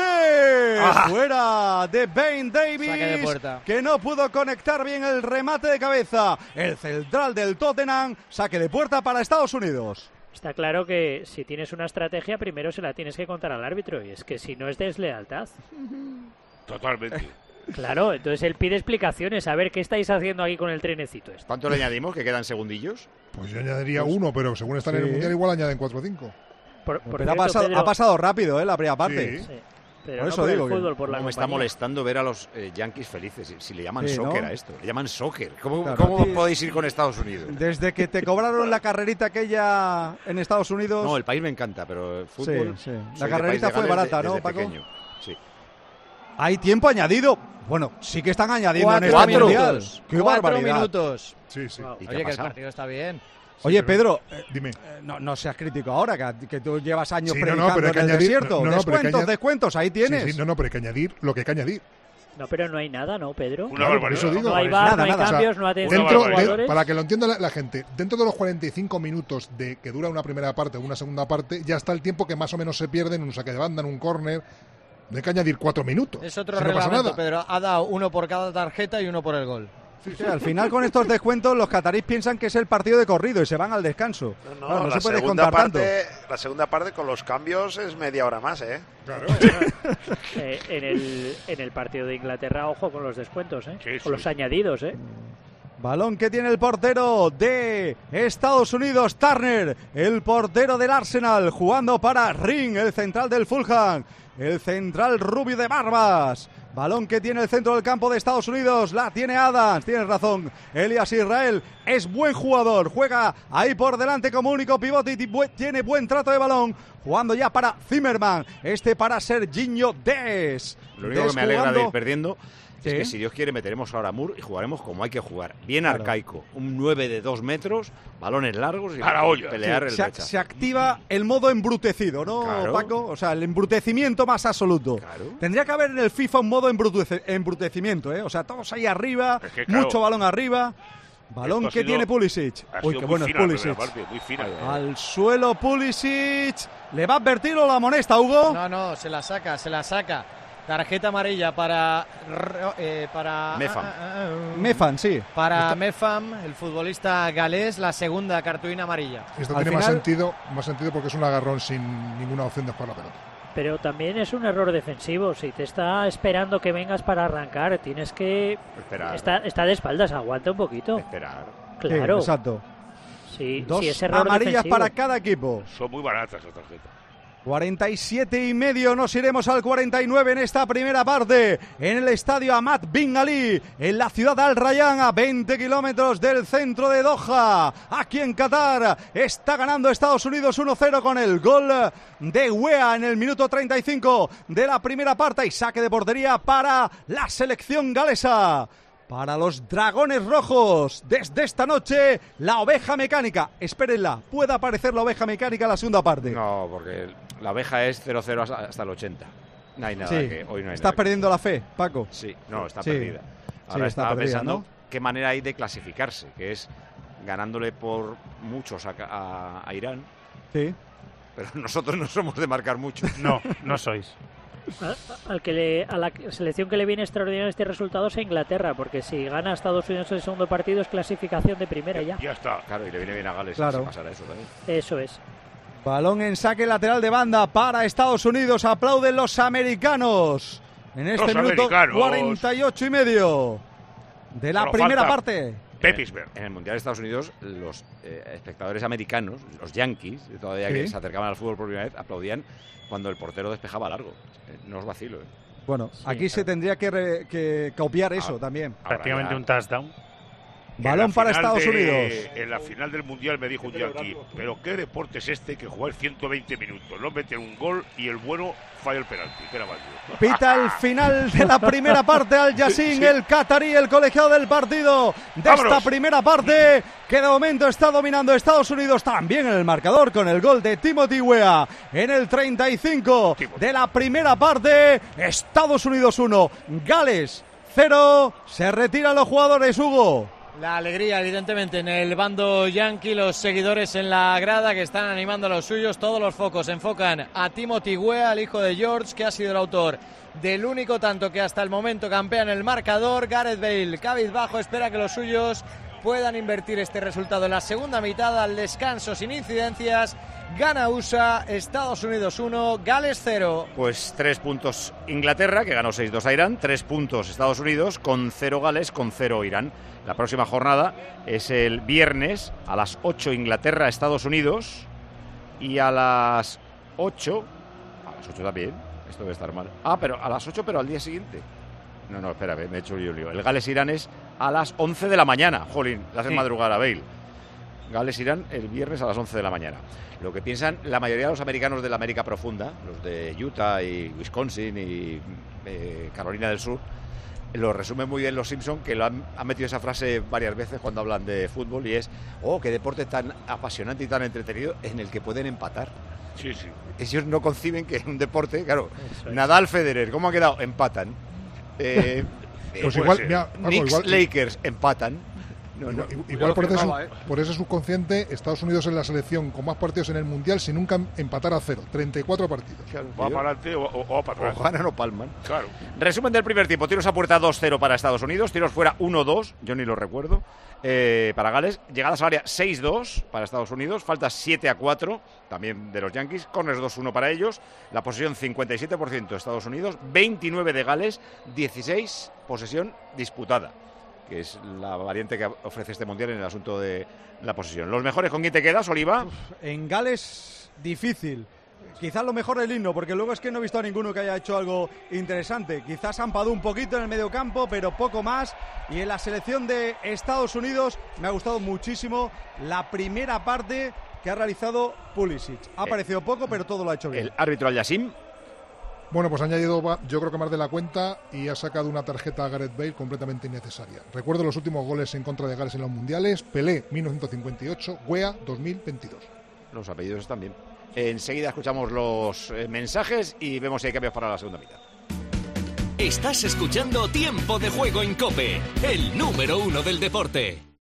Speaker 3: Ah.
Speaker 1: Fuera de Ben Davies,
Speaker 10: Saque de puerta.
Speaker 1: que no pudo conectar bien el remate de cabeza. El central del Tottenham, saque de puerta para Estados Unidos.
Speaker 6: Está claro que si tienes una estrategia, primero se la tienes que contar al árbitro. Y es que si no es deslealtad.
Speaker 2: Totalmente.
Speaker 6: Claro, entonces él pide explicaciones. A ver, ¿qué estáis haciendo aquí con el trenecito este?
Speaker 3: ¿Cuánto le añadimos? ¿Que quedan segundillos?
Speaker 5: Pues yo añadiría uno, pero según están en
Speaker 1: Sí.
Speaker 5: el Mundial igual añaden cuatro o cinco.
Speaker 6: Por, por
Speaker 1: Pero ha,
Speaker 6: cierto,
Speaker 1: pasado,
Speaker 6: Pedro-
Speaker 1: ha pasado rápido, ¿eh? La primera parte.
Speaker 5: Sí.
Speaker 6: Sí, pero
Speaker 1: Por
Speaker 6: no
Speaker 1: eso
Speaker 6: por el
Speaker 1: digo que-
Speaker 6: fútbol, por la
Speaker 3: ¿Cómo me está
Speaker 6: compañía.
Speaker 3: molestando ver a los eh, Yankees felices? Si, si le llaman
Speaker 1: Sí, ¿no?
Speaker 3: soccer a esto. Le llaman soccer. ¿Cómo,
Speaker 1: Claro,
Speaker 3: cómo
Speaker 1: a ti-
Speaker 3: podéis ir con Estados Unidos?
Speaker 1: Desde que te cobraron la carrerita aquella en Estados Unidos.
Speaker 3: No, el país me encanta, pero el fútbol...
Speaker 1: Sí, sí. La
Speaker 3: soy de
Speaker 1: carrerita
Speaker 3: país de
Speaker 1: fue
Speaker 3: Gales
Speaker 1: barata,
Speaker 3: de-
Speaker 1: ¿no,
Speaker 3: desde
Speaker 1: Paco?
Speaker 3: pequeño. Sí.
Speaker 1: Hay tiempo añadido. Bueno, sí que están añadiendo
Speaker 10: Cuatro
Speaker 1: en este
Speaker 10: minutos.
Speaker 1: mundial. ¡Qué
Speaker 10: Cuatro
Speaker 1: barbaridad!
Speaker 10: minutos.
Speaker 5: Sí, sí.
Speaker 10: Wow.
Speaker 3: ¿Y qué
Speaker 10: Oye,
Speaker 3: ha
Speaker 10: que el
Speaker 3: pasado?
Speaker 10: partido está bien.
Speaker 1: Oye,
Speaker 5: Sí, pero-
Speaker 1: Pedro, eh,
Speaker 5: Dime.
Speaker 1: eh, no, no seas crítico ahora, que, que tú llevas años
Speaker 5: Sí, no, no,
Speaker 1: predicando
Speaker 5: pero hay que
Speaker 1: en el
Speaker 5: añadir-
Speaker 1: desierto.
Speaker 5: no, no, pero hay que
Speaker 1: descuentos,
Speaker 5: añadir-
Speaker 1: descuentos, ahí tienes.
Speaker 5: Sí, sí, no, no, pero hay que añadir lo que hay que añadir.
Speaker 6: No, pero no hay nada, ¿no, Pedro?
Speaker 2: Una
Speaker 5: Claro, por
Speaker 2: barbaridad.
Speaker 5: eso digo.
Speaker 6: No hay
Speaker 5: Nada,
Speaker 6: bar, no hay
Speaker 1: nada.
Speaker 6: cambios,
Speaker 5: O sea,
Speaker 6: no atención a
Speaker 5: Dentro
Speaker 6: los
Speaker 5: de-
Speaker 6: jugadores.
Speaker 5: para que lo entienda la, la gente, dentro de los cuarenta y cinco minutos de que dura una primera parte o una segunda parte, ya está el tiempo que más o menos se pierde en un saque de banda, en un córner. No hay que añadir cuatro minutos.
Speaker 10: Es otro
Speaker 5: si no pasa
Speaker 10: reglamento,
Speaker 5: nada.
Speaker 10: Pedro. Ha dado uno por cada tarjeta y uno por el gol.
Speaker 1: Sí, al final, con estos descuentos, los catarís piensan que es el partido de corrido y se van al descanso.
Speaker 8: No, no,
Speaker 1: Claro, no
Speaker 8: la,
Speaker 1: se puede
Speaker 8: segunda
Speaker 1: descontar tanto.
Speaker 8: parte, la segunda parte con los cambios es media hora más, ¿eh?
Speaker 5: Claro.
Speaker 6: Eh, en, el, en el partido de Inglaterra, ojo con los descuentos, ¿eh?
Speaker 2: Sí, sí.
Speaker 6: Con los añadidos, ¿eh?
Speaker 1: Balón que tiene el portero de Estados Unidos, Turner, el portero del Arsenal, jugando para Ring, el central del Fulham, el central rubio de barbas. Balón que tiene el centro del campo de Estados Unidos, la tiene Adams, tienes razón, Elias Israel es buen jugador, juega ahí por delante como único pivote y tiene buen trato de balón, jugando ya para Zimmerman, este para Serginho Dest.
Speaker 3: Lo único que me alegra de ir perdiendo es
Speaker 1: Sí.
Speaker 3: que si Dios quiere meteremos ahora a Moore y jugaremos como hay que jugar. Bien
Speaker 1: Claro.
Speaker 3: arcaico. Un nueve de dos metros, balones largos y
Speaker 2: A la olla.
Speaker 3: pelear
Speaker 1: Sí,
Speaker 3: el
Speaker 1: se,
Speaker 3: rechazo.
Speaker 1: se activa el modo embrutecido, ¿no,
Speaker 3: Claro.
Speaker 1: Paco? O sea, el embrutecimiento más absoluto.
Speaker 3: Claro.
Speaker 1: Tendría que haber en el FIFA un modo embrutece- embrutecimiento, ¿eh? O sea, todos ahí arriba,
Speaker 2: Es que, claro,
Speaker 1: mucho balón arriba. Balón
Speaker 2: esto ha
Speaker 1: que
Speaker 2: sido-
Speaker 1: tiene Pulisic.
Speaker 2: Ha
Speaker 1: Uy,
Speaker 2: sido
Speaker 1: qué
Speaker 2: muy
Speaker 1: bueno es
Speaker 2: fina la
Speaker 1: Pulisic.
Speaker 2: primera parte, muy fina.
Speaker 1: Al suelo Pulisic. ¿Le va a advertir o la amonesta, Hugo?
Speaker 10: No, no, se la saca, se la saca. Tarjeta amarilla para eh, para
Speaker 3: Mefam.
Speaker 10: ah, ah, ah,
Speaker 1: Mefan, sí.
Speaker 10: para
Speaker 1: Está-
Speaker 10: Mefam, el futbolista galés, la segunda cartulina amarilla.
Speaker 5: Esto
Speaker 1: Al
Speaker 5: tiene más
Speaker 1: final-
Speaker 5: sentido, más sentido porque es un agarrón sin ninguna opción de jugar la pelota.
Speaker 6: Pero también es un error defensivo. Si te está esperando que vengas para arrancar, tienes que...
Speaker 3: Esperar.
Speaker 6: Está, está de espaldas, aguanta un poquito.
Speaker 3: Esperar.
Speaker 6: Claro.
Speaker 1: Sí, exacto.
Speaker 6: Sí,
Speaker 1: Dos
Speaker 6: sí, es error
Speaker 1: amarillas
Speaker 6: defensivo.
Speaker 1: para cada equipo.
Speaker 2: Son muy baratas las tarjetas.
Speaker 1: cuarenta y siete y medio, nos iremos al cuarenta y nueve en esta primera parte, en el estadio Ahmad Bin Ali, en la ciudad de Al Rayyan, a veinte kilómetros del centro de Doha, aquí en Qatar. Está ganando Estados Unidos uno cero con el gol de Weah en el minuto treinta y cinco de la primera parte y saque de portería para la selección galesa. Para los Dragones Rojos, desde esta noche, la oveja mecánica. Espérenla, puede aparecer la oveja mecánica en la segunda parte.
Speaker 3: No, porque la oveja es cero cero hasta, hasta el ochenta. No hay nada
Speaker 1: Sí.
Speaker 3: que hoy no hay
Speaker 1: Estás
Speaker 3: nada que-
Speaker 1: perdiendo la fe, Paco.
Speaker 3: Sí, no, está
Speaker 1: Sí.
Speaker 3: perdida.
Speaker 1: Sí,
Speaker 3: Ahora
Speaker 1: está
Speaker 3: estaba
Speaker 1: perdida,
Speaker 3: pensando
Speaker 1: ¿no?
Speaker 3: qué manera hay de clasificarse, que es ganándole por muchos a, a- a Irán,
Speaker 1: Sí.
Speaker 3: pero nosotros no somos de marcar mucho.
Speaker 4: No, no sois.
Speaker 6: A, al que le, a la selección que le viene extraordinario este resultado es a Inglaterra, porque si gana Estados Unidos el segundo partido es clasificación de primera ya.
Speaker 2: Ya está.
Speaker 3: Claro, y le viene bien a Gales
Speaker 1: Claro.
Speaker 3: si pasara eso también.
Speaker 6: Eso es.
Speaker 1: Balón en saque lateral de banda para Estados Unidos. Aplauden los americanos. En este
Speaker 2: Los
Speaker 1: minuto
Speaker 2: americanos.
Speaker 1: cuarenta y ocho y medio de la
Speaker 2: Solo
Speaker 1: primera
Speaker 2: falta-
Speaker 1: parte.
Speaker 2: Pepisberg.
Speaker 3: En el Mundial de Estados Unidos, los eh, espectadores americanos, los Yankees, todavía
Speaker 1: Sí.
Speaker 3: que se acercaban al fútbol por primera vez, aplaudían cuando el portero despejaba largo. Eh, No os vacilo, ¿eh?
Speaker 1: Bueno, aquí se tendría que, re- que copiar eso también.
Speaker 4: Prácticamente un touchdown.
Speaker 1: Balón
Speaker 2: En la
Speaker 1: para
Speaker 2: final
Speaker 1: Estados
Speaker 2: de-
Speaker 1: Unidos.
Speaker 2: En la final del Mundial me dijo un yankee, pero ¿qué deporte es este que jugar ciento veinte minutos? No meten un gol y el bueno falla el penalti. ¿Qué era más duro?
Speaker 1: Pita el final de la primera parte Al Yassin,
Speaker 2: Sí.
Speaker 1: el catarí, el colegiado del partido de
Speaker 2: ¡Vámonos!
Speaker 1: esta primera parte, que de momento está dominando Estados Unidos también en el marcador con el gol de Timothy Weah en el treinta y cinco de la primera parte. Estados Unidos uno, Gales cero. Se retiran los jugadores, Hugo.
Speaker 10: La alegría, evidentemente, en el bando yankee, los seguidores en la grada que están animando a los suyos. Todos los focos enfocan a Timothy Weah, el hijo de George, que ha sido el autor del único tanto que hasta el momento campea en el marcador. Gareth Bale, cabizbajo, espera que los suyos puedan invertir este resultado en la segunda mitad, al descanso sin incidencias. Gana U S A, Estados Unidos uno, Gales cero.
Speaker 3: Pues tres puntos Inglaterra, que ganó seis dos a Irán, tres puntos Estados Unidos, con cero Gales, con cero Irán. La próxima jornada es el viernes a las ocho Inglaterra, Estados Unidos, y a las ocho, a las ocho también, esto debe estar mal. Ah, pero a las ocho, pero al día siguiente. No, no, espera, me he hecho lío, lío. El Gales-Irán es a las once de la mañana. Jolín, le hacen
Speaker 4: Sí.
Speaker 3: madrugar a Bale. Gales-Irán el viernes a las once de la mañana. Lo que piensan la mayoría de los americanos de la América profunda, los de Utah y Wisconsin y eh, Carolina del Sur, lo resumen muy bien los Simpson, que lo han, han metido esa frase varias veces cuando hablan de fútbol, y es: oh, qué deporte tan apasionante y tan entretenido en el que pueden empatar.
Speaker 2: Sí, sí.
Speaker 3: Ellos no conciben que un deporte, claro, Nadal, Federer, ¿cómo ha quedado? Empatan. Eh,
Speaker 5: Pues
Speaker 3: eh,
Speaker 5: igual,
Speaker 3: ser.
Speaker 5: mira, Paco,
Speaker 3: Knicks,
Speaker 5: igual-
Speaker 3: Lakers empatan. No, no,
Speaker 5: Igual,
Speaker 3: yo
Speaker 5: igual
Speaker 3: lo
Speaker 5: por, ese,
Speaker 3: firmaba,
Speaker 5: sub-
Speaker 3: ¿eh?
Speaker 5: por ese subconsciente, Estados Unidos es la selección con más partidos en el Mundial sin nunca empatar a cero. treinta y cuatro partidos.
Speaker 2: Va para adelante o, o, o para atrás.
Speaker 3: O ganan o palman.
Speaker 2: Claro.
Speaker 3: Resumen del primer tiempo: tiros a puerta dos cero para Estados Unidos, tiros fuera uno dos, yo ni lo recuerdo, eh, para Gales, llegadas al área seis dos para Estados Unidos, faltas siete a cuatro también de los Yankees, corners dos uno para ellos, la posesión cincuenta y siete por ciento de Estados Unidos, veintinueve de Gales, dieciséis posesión disputada, que es la variante que ofrece este Mundial en el asunto de la posesión. ¿Los mejores con quién te quedas, Oliva?
Speaker 1: En Gales, difícil. Quizás lo mejor el himno, porque luego es que no he visto a ninguno que haya hecho algo interesante. Quizás Ampadu un poquito en el medio campo, pero poco más. Y en la selección de Estados Unidos me ha gustado muchísimo la primera parte que ha realizado Pulisic. Ha parecido poco, pero todo lo ha hecho bien.
Speaker 3: El árbitro Al Yassim.
Speaker 5: Bueno, pues ha añadido, va- yo creo que más de la cuenta, y ha sacado una tarjeta a Gareth Bale completamente innecesaria. Recuerdo los últimos goles en contra de Gales en los mundiales: Pelé, mil novecientos cincuenta y ocho, Weah, dos mil veintidós.
Speaker 3: Los apellidos están bien. Enseguida escuchamos los eh, mensajes y vemos si hay cambios para la segunda mitad.
Speaker 13: Estás escuchando Tiempo de Juego en COPE, el número uno del deporte.